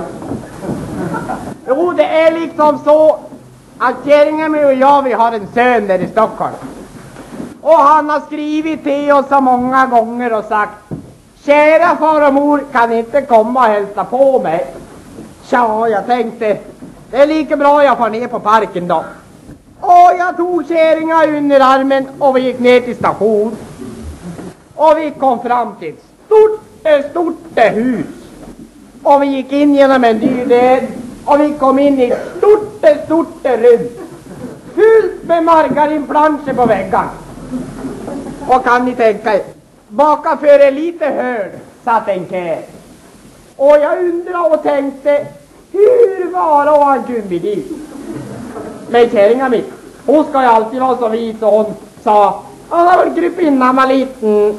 Jo, det är liksom så att kärringen och jag, vi har en son där i Stockholm. Och han har skrivit till oss så många gånger och sagt: kära far och mor, kan inte komma och hälsa på mig? Ja, jag tänkte, det är lika bra jag får ner på parken då. Och jag tog kärringar under armen och vi gick ner till station. Och vi kom fram till ett stort, stort hus. Och vi gick in genom en dyr dörr. Och vi kom in i ett stort, stort rum. Fullt med margarinplanscher på väggarna. Och kan ni tänka er, baka för en lite hörd satt en kär. Och jag undrade och tänkte, hur var det han kunde bli dit? Men kärringen mitt, hon ska ju alltid vara så vis, och hon sa: ja, då kryp innan man liten.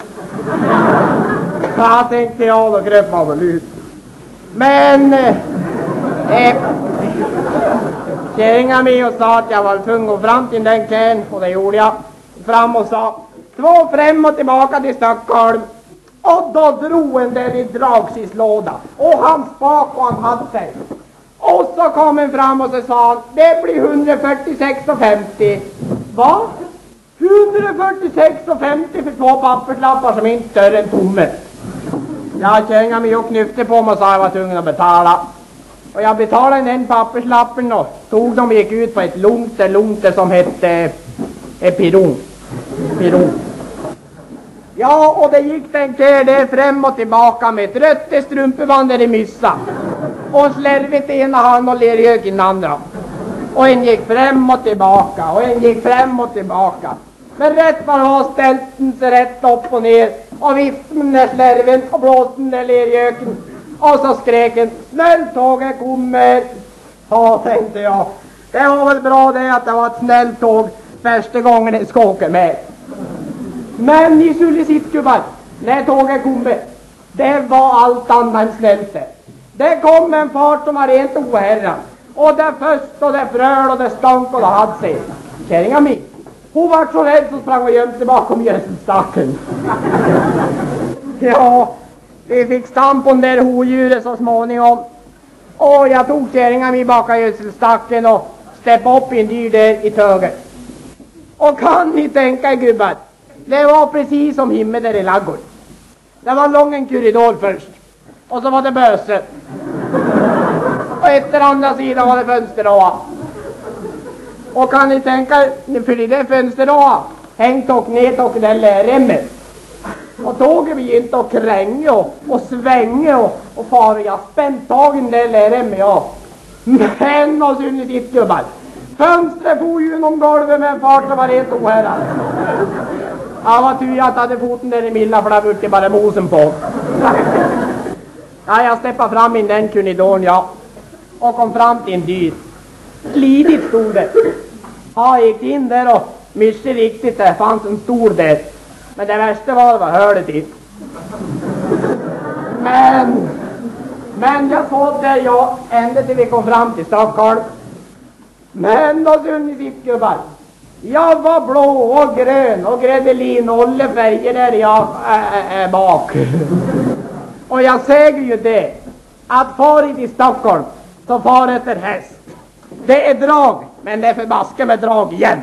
Ja, tänkte jag, då kryp man väl ut. Men eh, kärringen med och sa att jag var tvungen att gå fram till den kän, och det gjorde jag. Fram och sa: två fram och tillbaka till Stockholm. Och då drog en där i dragsislåda. Och han spak och han hade sig. Och så kom en fram och så sa han, det blir hundrafyrtiosex och femtio. Va? hundrafyrtiosex och femtio för två papperslappar som inte är större än tommen. Jag kängade mig och knyfte på mig och sa jag var tvungen att betala. Och jag betalade den papperslappen och tog dem och gick ut på ett lunter, lunter som hette eh, Piron. Piron. Ja, och det gick den kö där fram och tillbaka med ett rött strumpeband i myssa. Och slärvigt i ena hand och lerjök i den andra. Och en gick fram och tillbaka och en gick fram och tillbaka. Men rätt vad det var ställt den sig rätt upp och ner och viftade med den där slärven och blåste den där lerjöken. Och så skrek en, snälltåget kommer. Ja, tänkte jag. Det var väl bra det att det var ett snällt tåg första gången det ska åka med. Men ni skulle sitta gubbar, när tåget kommer, det var allt annat än snällt. Det kom en fart som var rent oherran. Och det först och det fröl och det stank och det hade sig. Kärringa mig, hon var så rädd så sprang och gömde bakom gödselstacken. Ja, vi fick stamp på den där hodjuret så småningom. Och jag tog kärringa mig bakom gödselstacken och steppade upp i en dyr där i töget. Och kan ni tänka er gubbar, det var precis som himmel där i laggård. Det var lång en korridor först. Och så var det böse. Och efter andra sidan var det fönsterråa. Och kan ni tänka er, för i det fönsterråa hängt och ner och den lärremmen. Och tåget begynte att kränga och, och svänga och, och fara. Jag spänt tagen där lärremmen, ja. Men och så ni sitt gubbar. Fönstret får ju genom golvet med en fart som var helt oherrad. Ja, vad tur jag hade foten där i milla för det var inte bara mosen på. Ja, jag steppade fram in den korridoren, ja. Och kom fram till en dyr. Lidigt stod det. Ja, jag gick in där och myste riktigt, det fanns en stor där. Men det värsta var det var hörde till. Men, men jag såg där, ja, ända till vi kom fram till Stockholm. Men då skulle ni sitta gubbar. Jag var blå och grön och gredelin och alla färger där jag är, är bak. Och jag säger ju det, att far i Stockholm så far efter häst. Det är drag, men det är förbaske med drag jämt.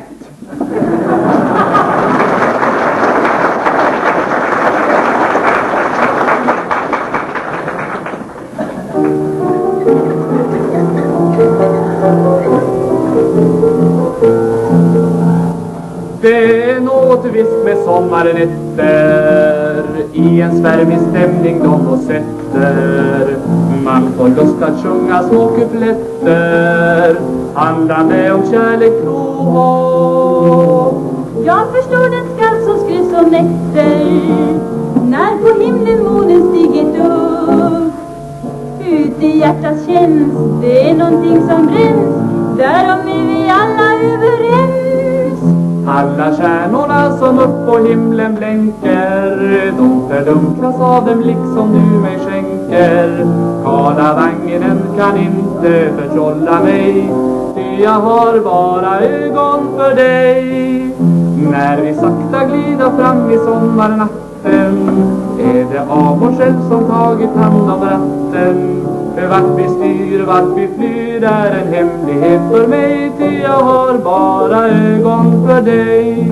Det är något visst med sommarnätter, i en svärmig stämning de och sätter. Man får lust att sjunga små kupletter, handlande om kärlek, tro och hopp. Jag förstår den skall som skrevs om nätter, när på himlen månen stigit upp. Ut i hjärtat känns det är någonting som bränns, därom är vi alla överens. Alla stjärnorna som upp på himlen blänker, de fördunklas av den blick som du mig skänker. Karlavagnen kan inte förtrolla mig, ty jag har bara ögon för dig. När vi sakta glider fram i sommarnatten, är det av oss själv som tagit hand om ratten. Vart vi styr, vart vi flyr är en hemlighet för mig, ty jag har bara ögon för dig.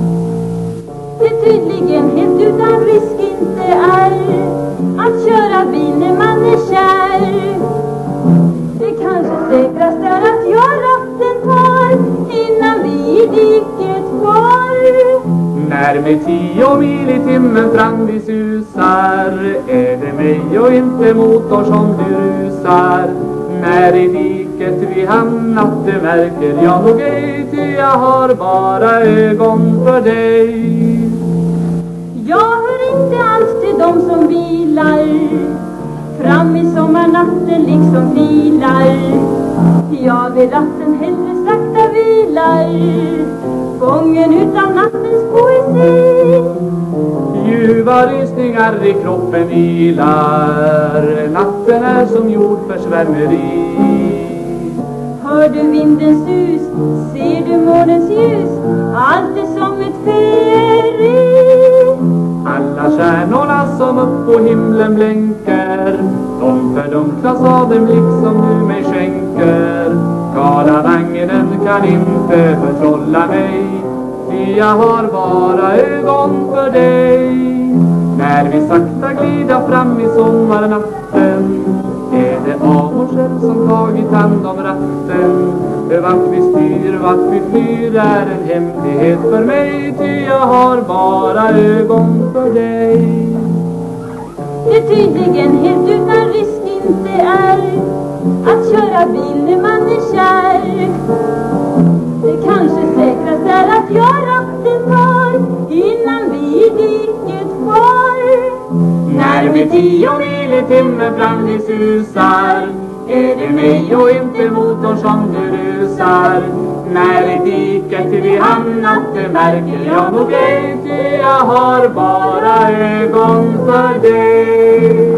Det tydligen helt utan risk inte är att köra bil när man är kär. Det kanske säkrast är att jag ratten tar innan vi i diket går. När med tio mil i timmen fram vi susar, är det mig och inte motor som du rusar. När i diket vi hamnat, det märker jag nog ej, ty jag har bara ögon för dig. Jag hör inte alls till dem som vilar fram i sommarnatten liksom filar. Jag vill ratten hellre sakta vilar, gången utan nattens poesi. Ljuva rysningar i kroppen vilar, natten är som jord för svärmeri. Hör du vindens sus, ser du månens ljus, allt är som ett feri. Alla stjärnorna som upp på himlen blänker, de fördunklas av den blick som du mig skänker. Karlavagnen kan inte förtrolla mig, ty jag har bara ögon för dig. När vi sakta glider fram i sommarnatten, är det av oss själv som tagit hand om ratten. Vart vi styr, vart vi flyr är en hemlighet för mig, ty jag har bara ögon för dig. Det tydligen helt utan risk inte är att köra bil när man är kär. Det kanske säkrast är att jag ratten tar innan vi i diket far. När vi tio mil i timmen fram i susar, är det mig och inte motorn som du rusar. När i diket till vi hamnat, det märker jag nog ej, ty jag har bara ögon för dig.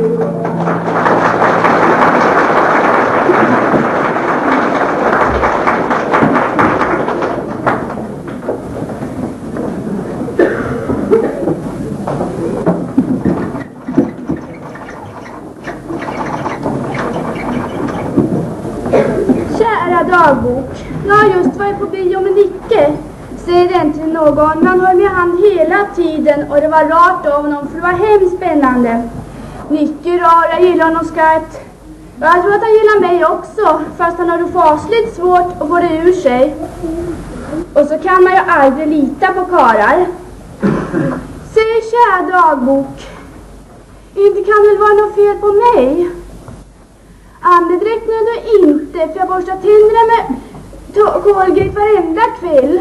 Dagbok. Jag har just varit på bio med Nicke. Säger den till någon, man höll med han hela tiden och det var rart av honom för det var hemskt spännande. Nicke är rar, jag gillar honom skarpt. Jag tror att han gillar mig också, fast han har det fasligt svårt att få det ur sig. Och så kan man ju aldrig lita på karar. Säg kära dagbok, inte kan det väl vara något fel på mig? Andedräkt nödde inte, för jag borstar tänderna med Colgate varenda kväll.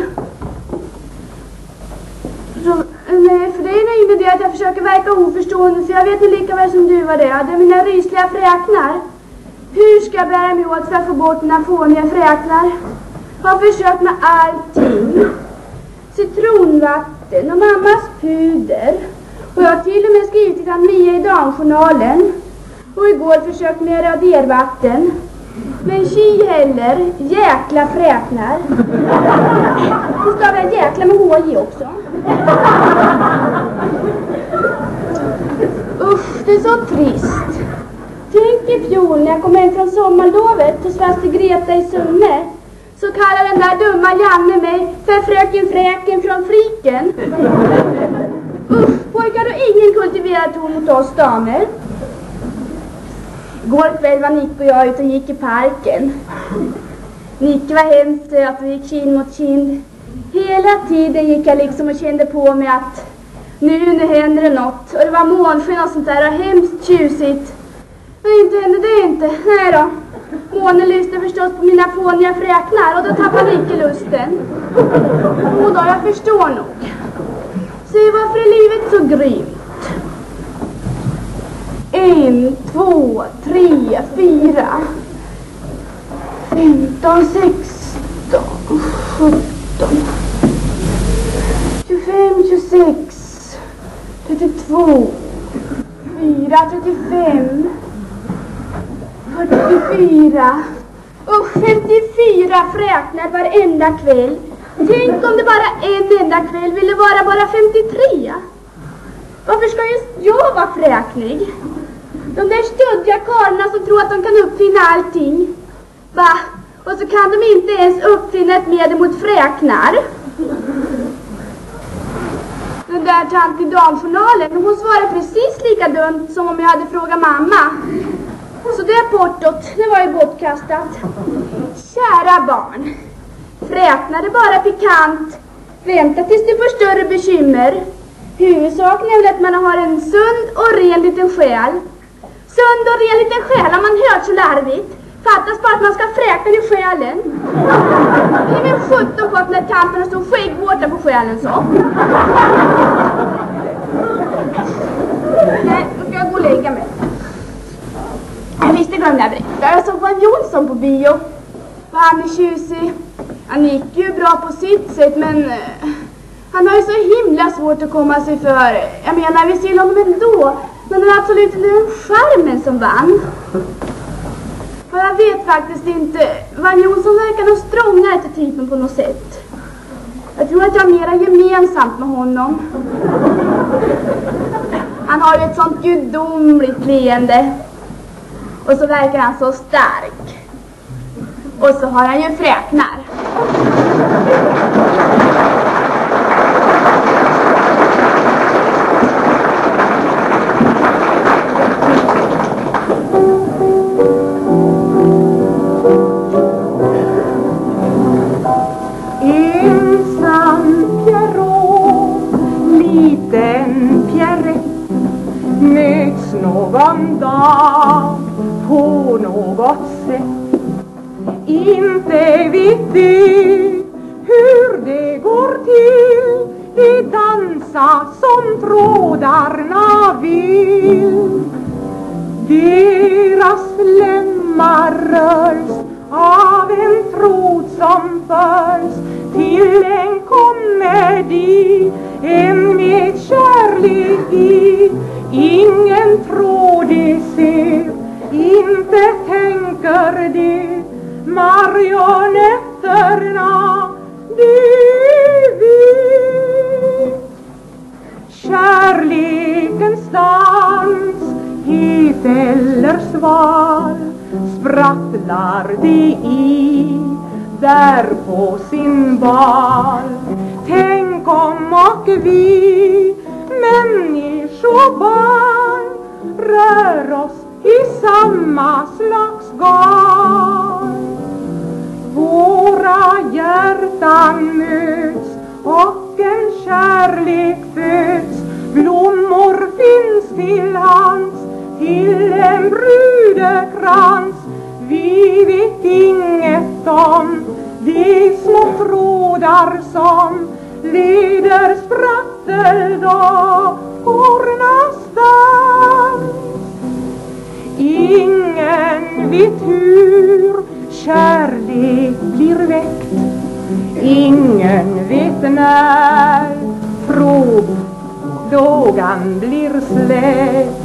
Så, nej, för det är ingen idé att jag försöker verka oförstående, för jag vet inte lika väl som du var det. Jag hade mina rysliga fräknar. Hur ska jag bära mig åt för att få bort mina fåniga fräknar? Jag har försökt med allting. Citronvatten och mammas puder. Och jag har till och med skrivit till Mia i damjournalen. Och igår försökte med radervatten. Men tji heller, jäkla fräknar. Det ska väl jäkla med H J också. Usch, det är så trist. Tänk i fjol när jag kom hem från sommarlovet till svaste Greta i Sunne. Så kallar den där dumma Janne mig för fröken Fräken från Friken. Usch, pojkar, och ingen kultiverad ton mot oss damer. Igår kväll var Nick och jag ute och gick i parken. Nick var hemskt söt och vi gick kind mot kind. Hela tiden gick jag liksom och kände på mig att nu, nu händer det något. Och det var månsken och sånt där och hemskt tjusigt. Men inte hände det inte. Nej då. Månen lyste förstås på mina fåniga fräknar och då tappade Nick lusten. Och då, jag förstår nog. Se varför är livet så grymt. En, två, tre, fyra, femton, sexton, sjutton, tjugofem, tjugosex, trettiotvå, fyra, trettiofem, fyrtiofyra, och femtiofyra fräknar varenda kväll. Tänk om det bara en enda kväll ville vara bara femtiotre. Varför ska just jag vara fräknig? De där stöddiga karlarna som tror att de kan uppfinna allting. Va? Och så kan de inte ens uppfinna ett medel mot fräknar. Den där tant i damjournalen, hon svarade precis lika dumt som om jag hade frågat mamma. Så det portot, det var ju bortkastat. Kära barn, fräknar är bara pikant. Vänta tills du får större bekymmer. Huvudsaken är väl att man har en sund och ren liten själ. Sund och ren liten själ har man hört så larvigt. Fattas bara att man ska fräkna i själen. Det är väl sjutton på att när tanterna stod skäggvårta på själen så. Nej, då ska jag gå och lägga mig. Jag visste glömde jag berätta. Jag såg Van Jonsson på bio. Var han är tjusig. Han gick ju bra på sitt sätt, men uh, han har ju så himla svårt att komma sig för. Jag menar, vi ser honom ändå. Men det är absolut inte den skärmen som vann. Och jag vet faktiskt inte. Van Jonsson verkar nog strångare till typen på något sätt. Jag tror att jag har mera gemensamt med honom. Han har ett sånt gudomligt leende. Och så verkar han så stark. Och så har han ju fräknar. Ensam Pierrot, liten Pierrette, möts någon dag på något sätt. Inte vet du hur det går till, de dansa som trådarna vill. Deras lemmar rörs av en tråd som förs till en komedi, en med kärlek i. Ingen tror det ser, inte tänker det, marionetterna, det vet. Kärlekens dans, het eller sval, sprattlar det i, där på sin bal. Tänk om och vi människobarn rör oss i samma slags garn. Våra hjärtan möts och en kärlek föds. Blommor finns till hands, till en brudekrans. Vi vet inget om de små trådar som leder spratteldagornas dans. Ingen vet hur kärlek blir väckt, ingen vet när frågan blir släckt.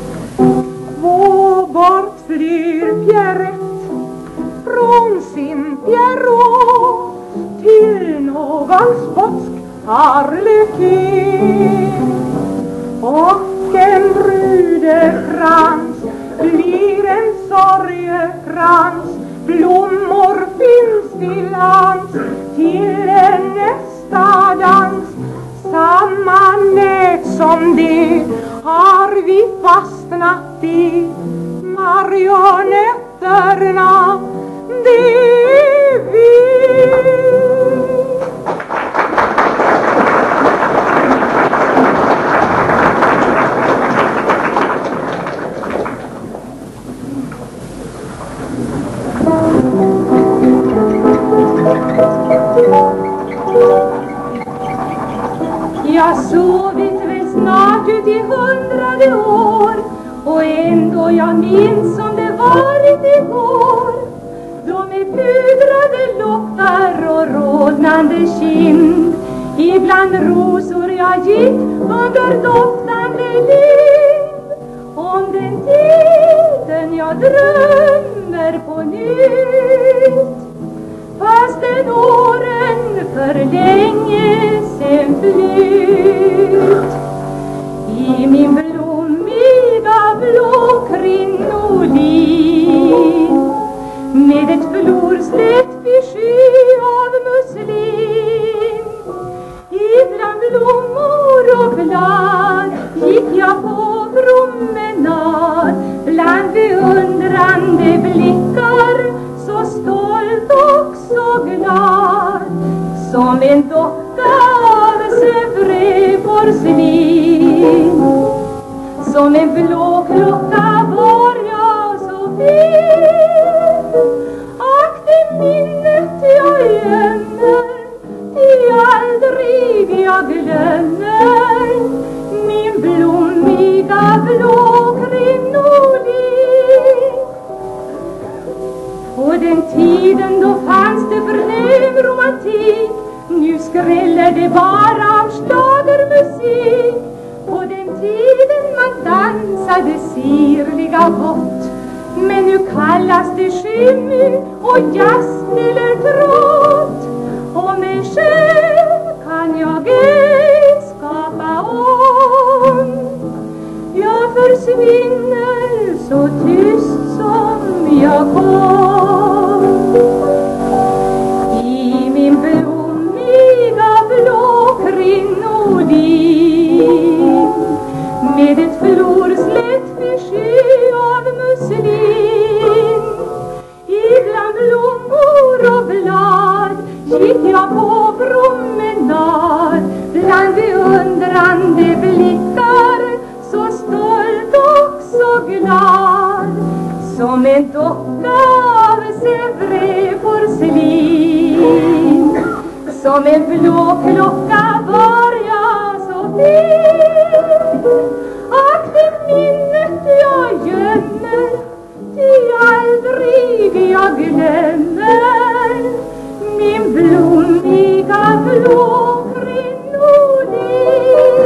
Två bort flyr Pierrette från sin Pierrot till någon skotsk harlekin. Och en brudekrans blir en sorgekrans. Blommor finns till hands till en nästa dans. Samma nät som det har vi fastnat i, marionetterna, det vet. Jag sovit väl snart ut i hundrade år, och ändå jag minns som det varit igår, då med pudrade lockar och rodnande kind ibland rosor jag gick under doftande lind. Om den tiden jag drömmer på nytt, fastän åren för länge sen flytt. I min blommiga blå krinolin, med ett florslätt fiché av muslin, ibland blommor och blad gick jag på promenad, bland beundrande blickar, så stolt och så glad, som en docka av Sèvres porslin. Som en blå klocka var jag så fin, och det minnet jag gömmer, det aldrig jag glömmer, min blommiga blå krinolin. På den tiden då fanns det förnäm romantik, nu skräller det bara av schlagermusik. På den tiden man dansade sirliga gott, men nu kallas det skimmy och jazz eller trott. Och mig själv kan jag ej skapa om, försvinner så tyst som jag kom. I min blommiga blå krinolin med ett florslätt försky av muslin, ibland blommor och blad gick jag på promenad bland beundrande blickar, så stolt och så glad som en docka av Sèvres porslin. Som en blå klocka var jag så fin att det minnet jag gömmer, ty aldrig jag glömmer min blommiga blå krinolin.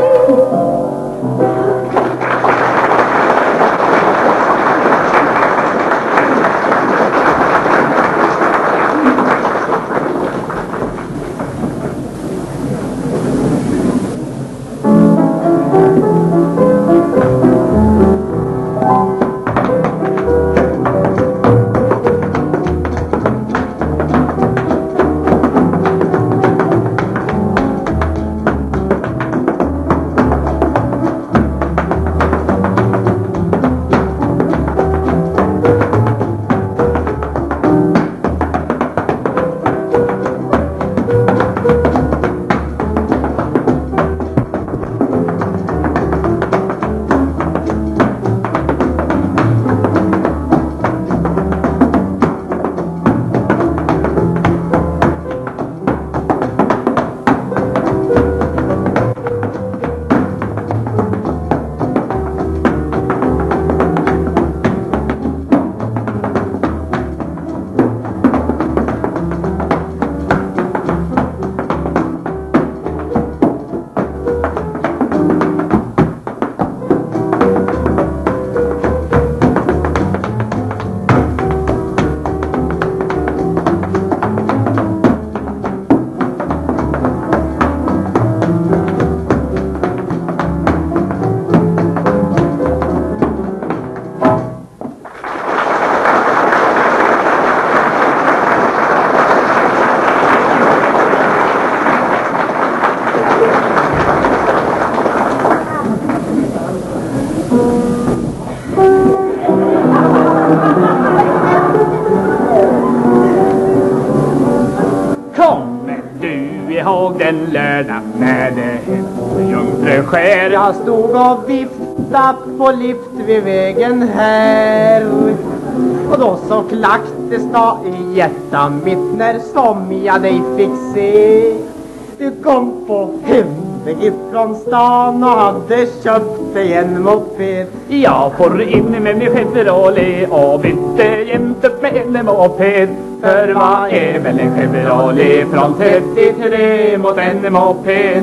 Den lördag när det hände Jungfruskär, jag stod och viftade på lift vid vägen här, och då så klacktes då i hjärtat mitt när som jag dig fick se. Du kom på huvud ifrån stan och hade köpt dig en moped. Jag får in med min Chevrolet och bytte jämt upp med en moped. För vad är väl en Chevrolet från trettiotre mot en moped?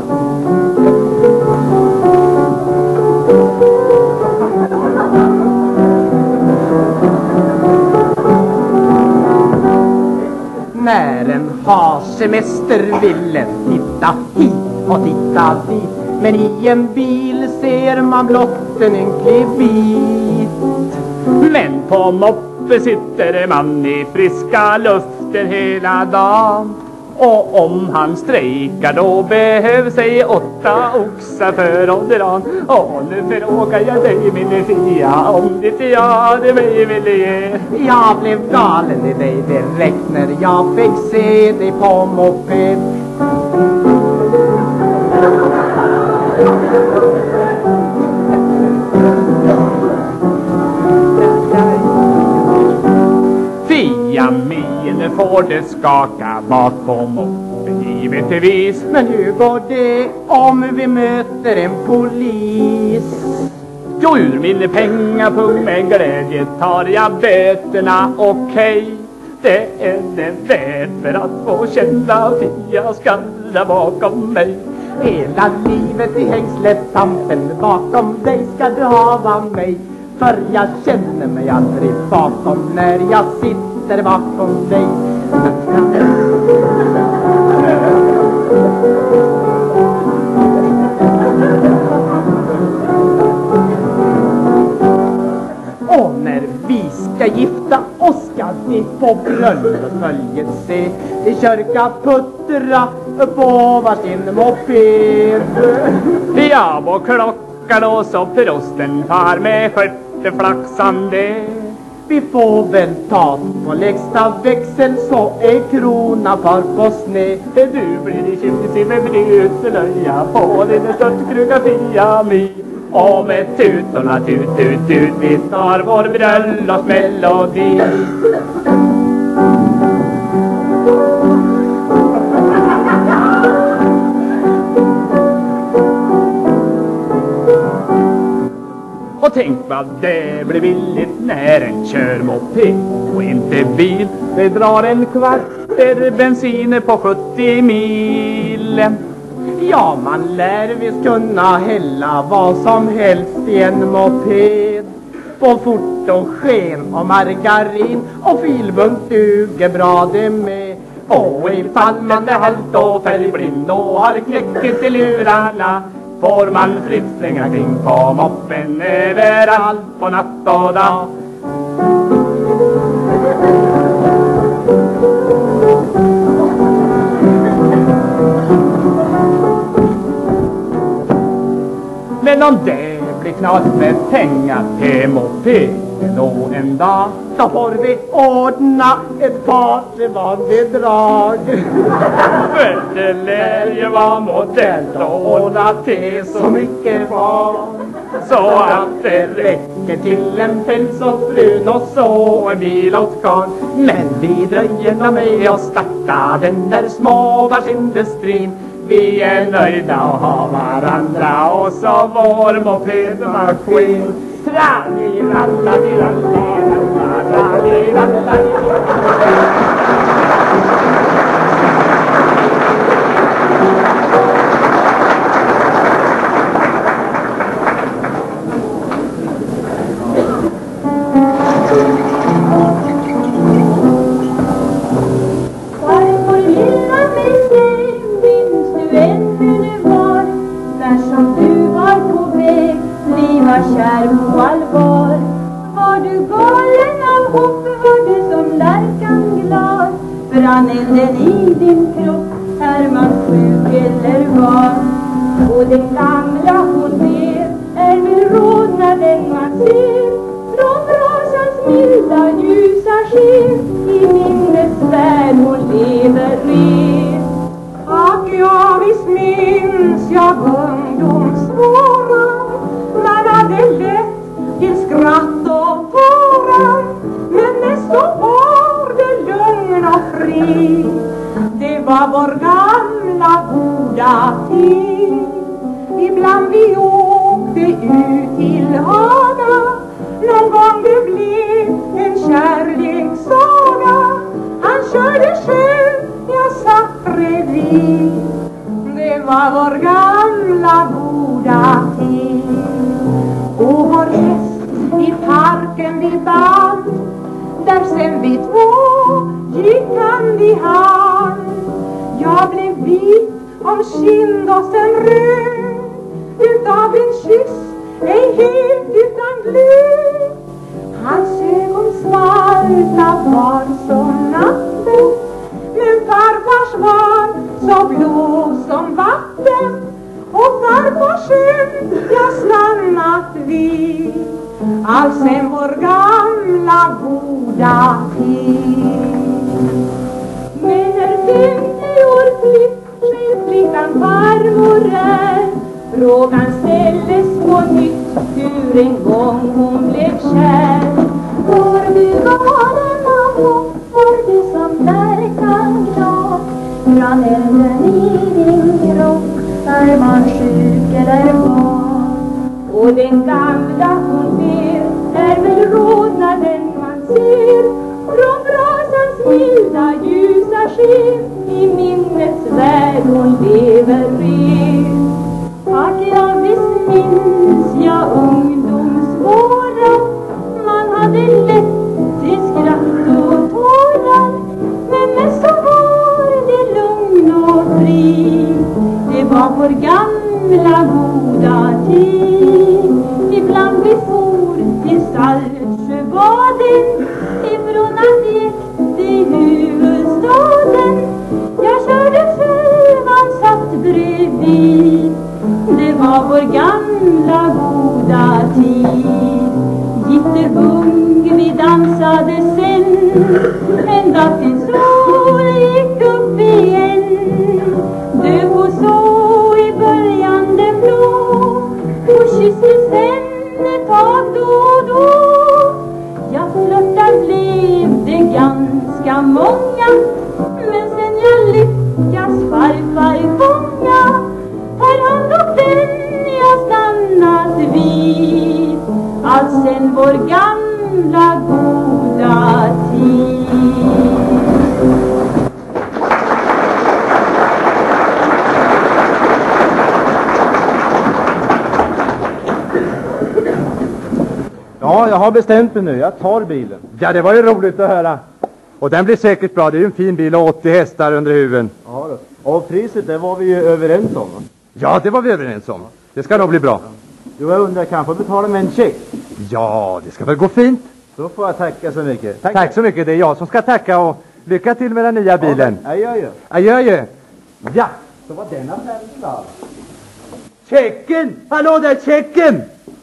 När en har semester vill en titta hit och titta dit, men i en bil ser man blott en ynklig bit. Men på moppe sitter man i friska luften hela dagen, och om han strejkar då behövs sig åtta oxar för att dra. Och nu frågar jag dig min fia om ditt ja det mig ville ge. Jag blev galen i dig direkt när jag fick se dig på moped. Fia min får det skaka bakom moppen givetvis. Men hur går det om vi möter en polis? Jo, ur min pengapung med glädje tar jag böterna, okej. Okay. Det är det värt för att få känna Fia skalla bakom mig. Hela livet i hängslet-tampen bakom dig ska du hava mig. För jag känner mig aldrig bakom när jag sitter bakom dig. mitt på bröllopsföljet se i kyrka puttra på varsin moped. Ja, och klockan och så prosten far med skörteflaxande. Vi får väl ta på lägsta växel så är krona far på sned. Du blir i tjugotre med brytelöja på din störtkruka fia mi. Och med tutorna tut, tut, tut, vi tar vår bröllopsmelodi. Och tänk vad det blir billigt när en kör moped och inte bil. Det drar en kvarter bensin på sjuttio mil. Ja, man lär visst kunna hälla vad som helst i en moped. På fort och sken och margarin och filbunt duger bra det med. Och ifall man är halt och färgblind och har knäcket i lurarna, får man fritt slänga kring på moppen överallt på natt och dag. Men om det blir knappt med pengar till mopeden då en dag, så får vi ordna ett partybarnbidrag. För det lär ju vara modell och ordna till så mycket barn, så att det räcker till en päls åt frun och så en bil åt karn. Men vi dröjer med att starta den där småbarnsindustrin. Vi är nöjda och har varandra och så vår mopedmaskin. Kär på allvar. Var du galen av hopp, var du som lärkan glad? Brann elden i din kropp, är man sjuk eller van? Och den gamla hon ber, är väl rodnaden man ser. Från brasans milda ljusa sken, i minnets värld hon lever red. Ack, jag visst minns jag ungdomsvåran. Man hade lätt till skratt och tårar, men mest så var det lugn och fri. Det var vår gamla goda tid. Ibland vi åkte ut till Haga, någon gång det blev en kärlekssaga. Han körde själv, jag satt bredvid. Det var vår gamla goda tid. Och vår häst i parken vi band, där sen vi två gick hand i hand. Jag blev vit om kind och sen röd, utav en kyss, ej helt utan glöd. Hans ögon svarta var som natten, men farfars var så blå som vatten. Och farfars hem jag stannat vid, allt sen vår gamla goda tid. Men när femtio år flytt, skilflickan farmor är, frågan ställdes på nytt hur en gång hon blev kär. Var du galen av hopp, var du som lärkan glad? Brann elden i din kropp, är man sjuk eller barn? Och den gamla hon ber, är väl rodnaden man ser. Från brasans milda ljusa sken, i minnets värld hon lever red. Ack, jag visst minns jag ungdomsvåran. Man hade lätt till skratt och tårar, men mest så var det lugn och fri. Det var vår gamla goda tid. Ibland vi for till Saltsjöbaden, ifrån att det goda tid. Gitterbung vi dansade sen, ända till sol gick upp igen. Du på så i böljande blå och kysste sen ett tag då och då. Jag flörtar blev det ganska många, men sen jag lyckas farfar fånga, har han dock den jag stannat vid, allt sen vår gamla goda tid. Ja, jag har bestämt mig nu. Jag tar bilen. Ja, det var ju roligt att höra. Och den blir säkert bra. Det är ju en fin bil och åttio hästar under huven. Ja då. Och priset, det var vi ju överens om. Ja, det var vi överens om. Det ska nog bli bra. Jo, jag undrar, kan jag få betala med en check? Ja, det ska väl gå fint. Då får jag tacka så mycket. Tack, Tack så mycket. Det är jag som ska tacka och lycka till med den nya bilen. Ja, adjö, adjö. Adjö, adjö. Ja, så var den affären klar. Checken! Hallå där, checken!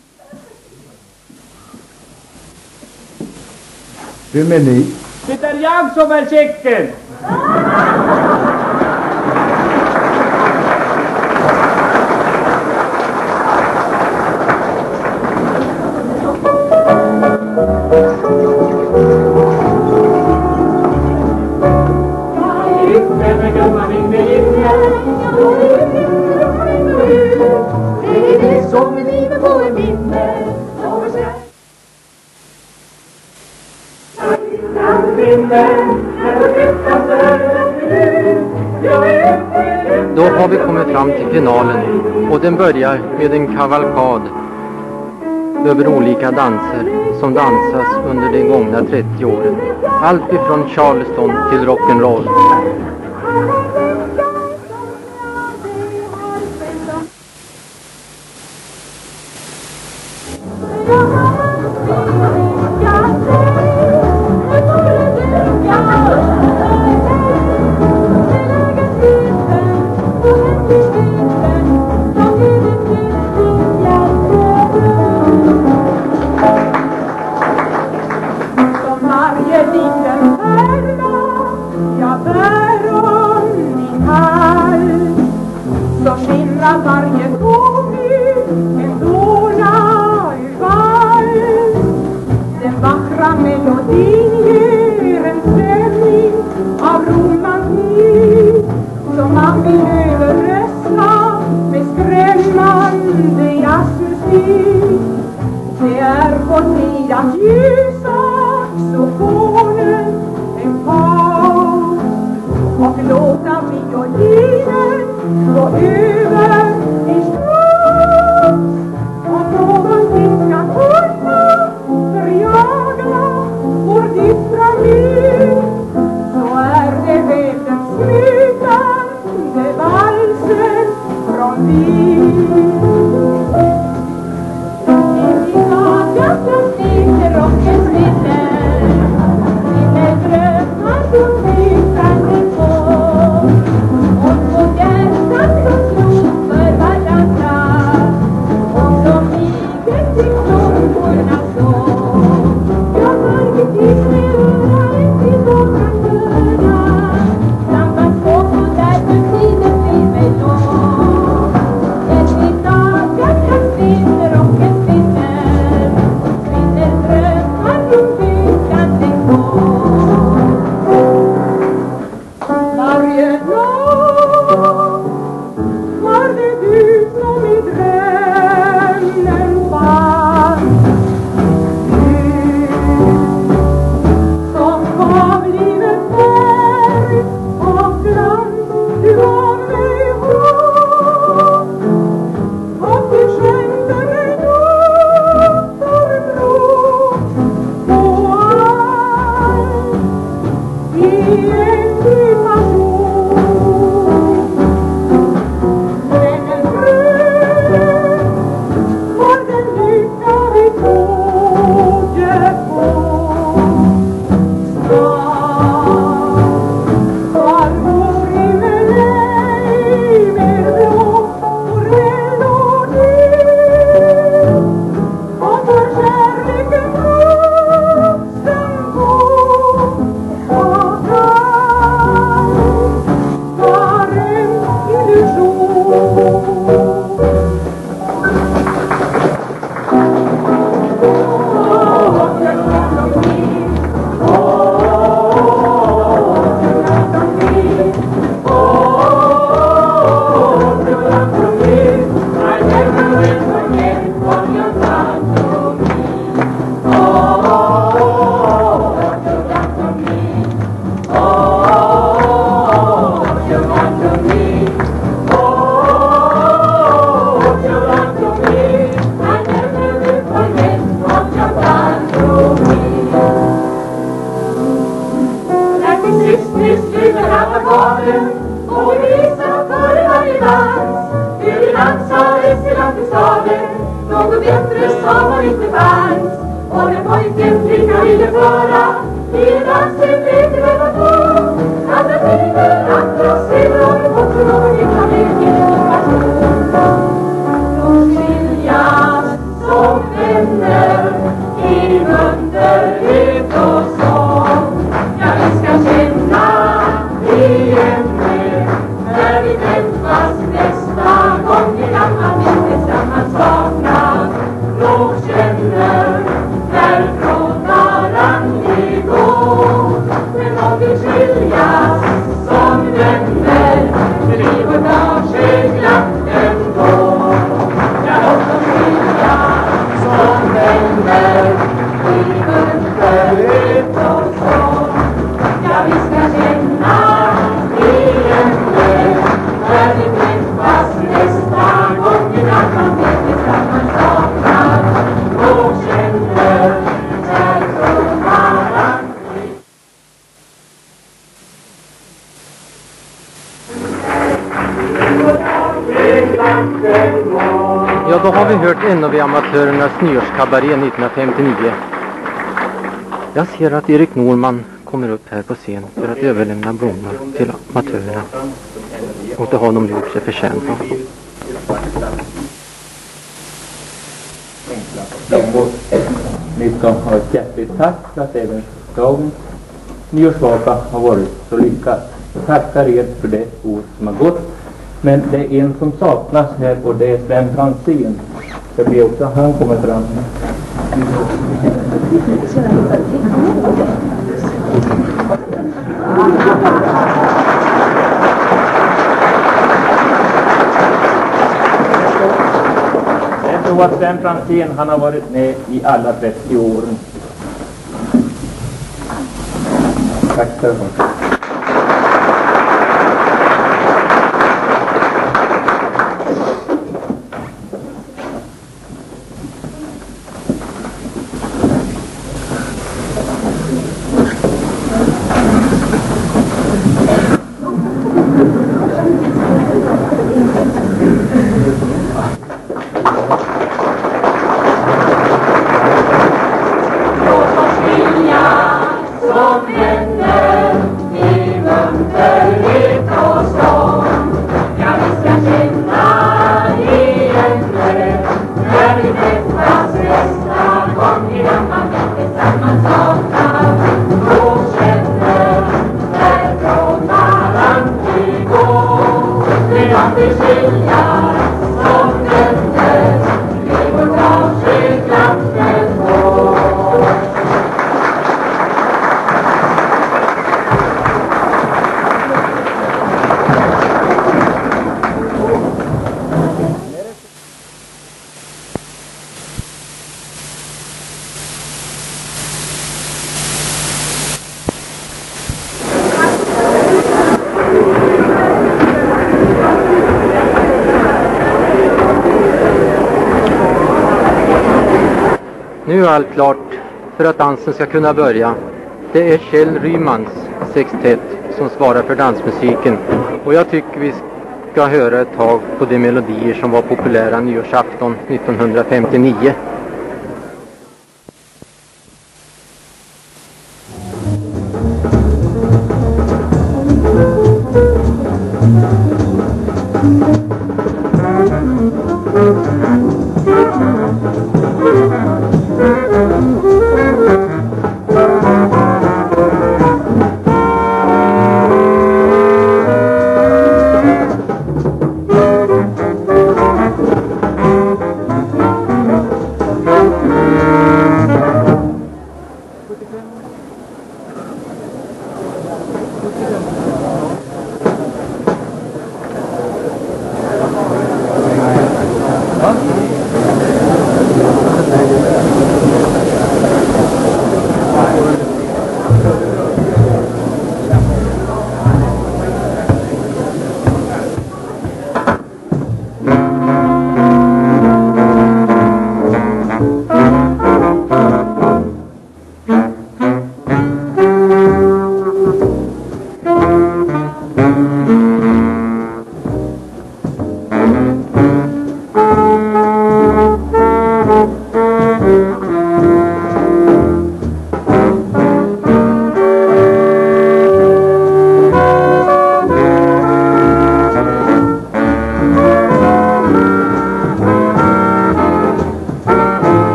Vem är ni? Det är jag som är checken! Då har vi kommit fram till finalen och den börjar med en kavalkad över olika danser som dansas under de gångna trettio åren. Allt ifrån Charleston till rock'n'roll. Varje gång en dåna i vall. Den vackra melodin ger en stämning av romantik som man vill överrösta med skrämmande jazzmusik. Det är på tid att ljusa saxofonen en paus och låta violinen gå över en strof. Om någonting ska kunna förjaga vår dystra liv, så är det väl den smygande valsen från Wien. In i gatan stiger rockens vinner, vinner drömmar som flytande på. Och på hjärtat som slår Ja, då har vi hört N O V-amatörernas nyårskabaré nittonhundrafemtionio. Jag ser att Erik Norman kommer upp här på scen för att överlämna blommor till amatörerna. Och det har de gjort sig förtjänt av. Ni ska ha ett hjärtligt tack för att även dagens nyårsvaka har varit så lyckad. Jag tackar er för det år som har gått. Men det är en som saknas här och det är Sven Franzén. Det blir också han kommer fram. Jag tror att Sven Franzén, han har varit med i alla trettio åren. Tack så mycket. Nu är allt klart för att dansen ska kunna börja. Det är Kjell Rymans sextett som svarar för dansmusiken. Och jag tycker vi ska höra ett tag på de melodier som var populära nyårsafton nittonhundrafemtionio.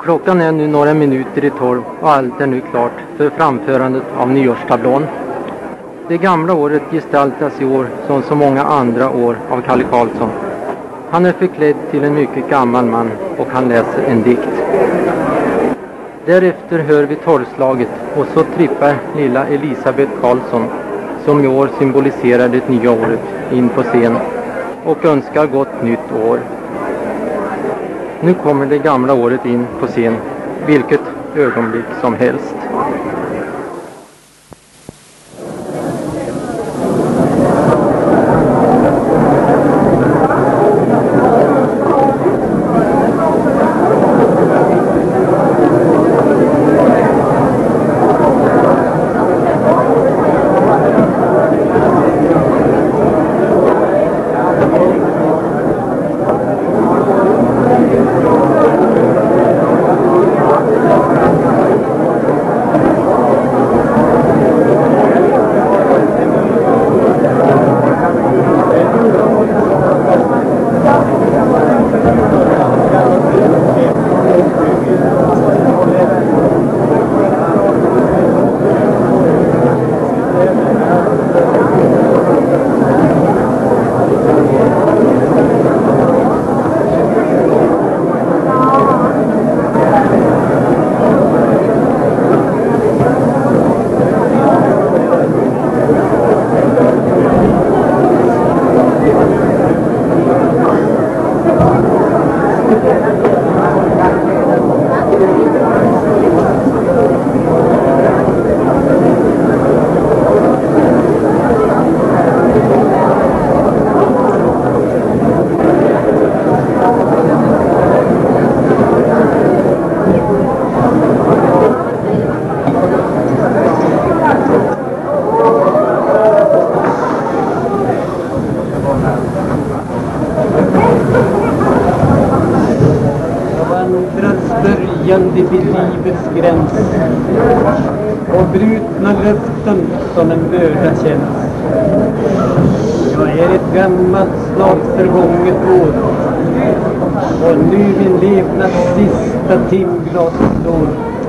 Klockan är nu några minuter i tolv och allt är nu klart för framförandet av nyårstablån. Det gamla året gestaltas i år som så många andra år av Kalle Karlsson. Han är förklädd till en mycket gammal man och han läser en dikt. Därefter hör vi tolvslaget och så trippar lilla Elisabeth Karlsson, som i år symboliserar det nya året, in på scen och önskar gott nytt år. Nu kommer det gamla året in på scen, vilket ögonblick som helst. Vid livets gräns och brutna löften som en börda känns. Jag är ett gammalt, snart förgånget år och nu min levnads sista timglas står.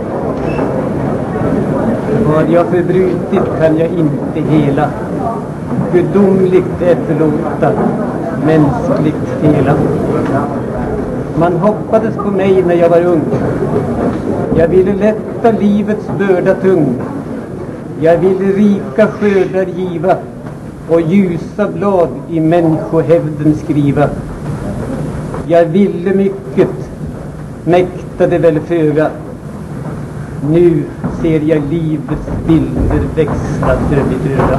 Vad jag förbrutit kan jag inte hela, gudomligt är förlåta, mänskligt fela. Man hoppades på mig när jag var ung. Jag ville lätta livets börda tung. Jag ville rika skördar giva och ljusa blad i människohävden skriva. Jag ville mycket, mäktade väl föga. Nu ser jag livets bilder växla för mitt öga.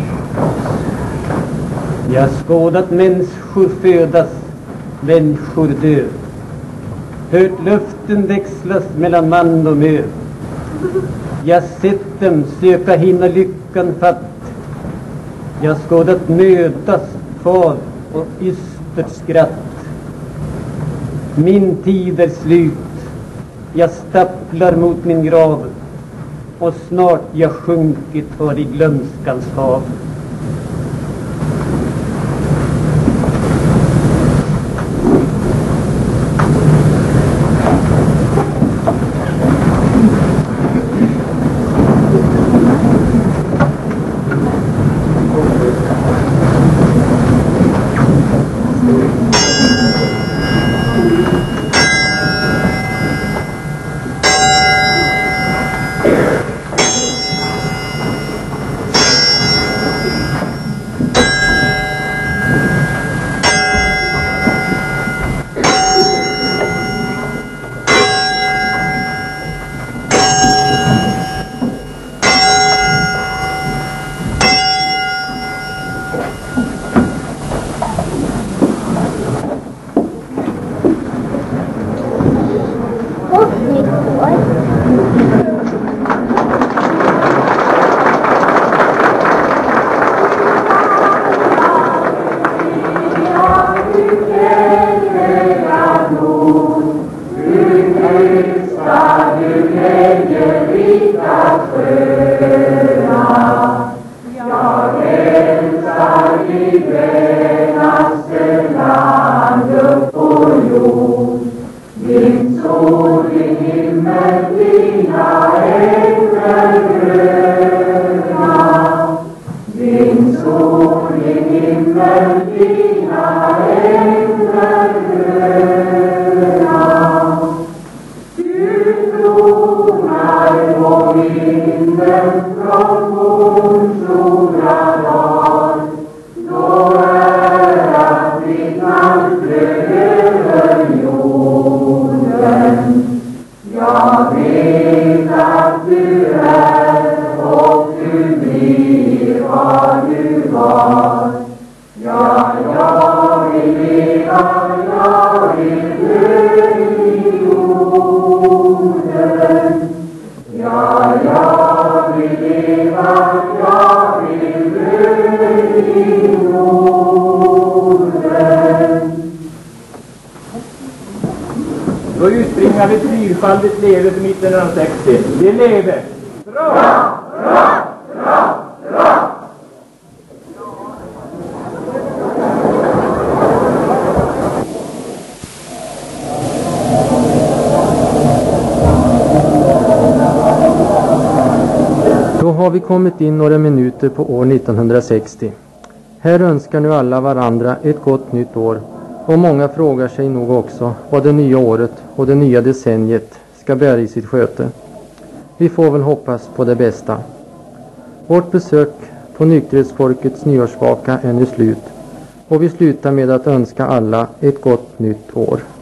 Jag skådat människor födas, människor dö. Hört löften växlas mellan man och mö. Jag sett dem söka hinna lyckan fatt. Jag skådat mötas, far och ystert skratt. Min tid är slut. Jag stapplar mot min grav och snart jag sjunkit har i glömskans hav. Grönaste land upp på jord, din sol i himmel, dina änglar gröna. Din sol i himmel, dina änglar gröna. Du kronar på vinden från vår stora dal. Då är att ditt namn över jorden. Jag vet att du är och du blir vad du var. Ja, jag vill leva, jag vill dö i jorden. Ja, jag vill leva, jag vill dö i jorden. Då utbringar vi fyrfaldigt leve för nittonhundrasextio. Det leve! Bra! Bra! Bra! Bra! Då har vi kommit in några minuter på år nittonhundrasextio. Här önskar nu alla varandra ett gott nytt år, och många frågar sig nog också vad det nya året och det nya decenniet ska bära i sitt sköte. Vi får väl hoppas på det bästa. Vårt besök på Nykterhetsfolkets nyårsvaka är nu slut, och vi slutar med att önska alla ett gott nytt år.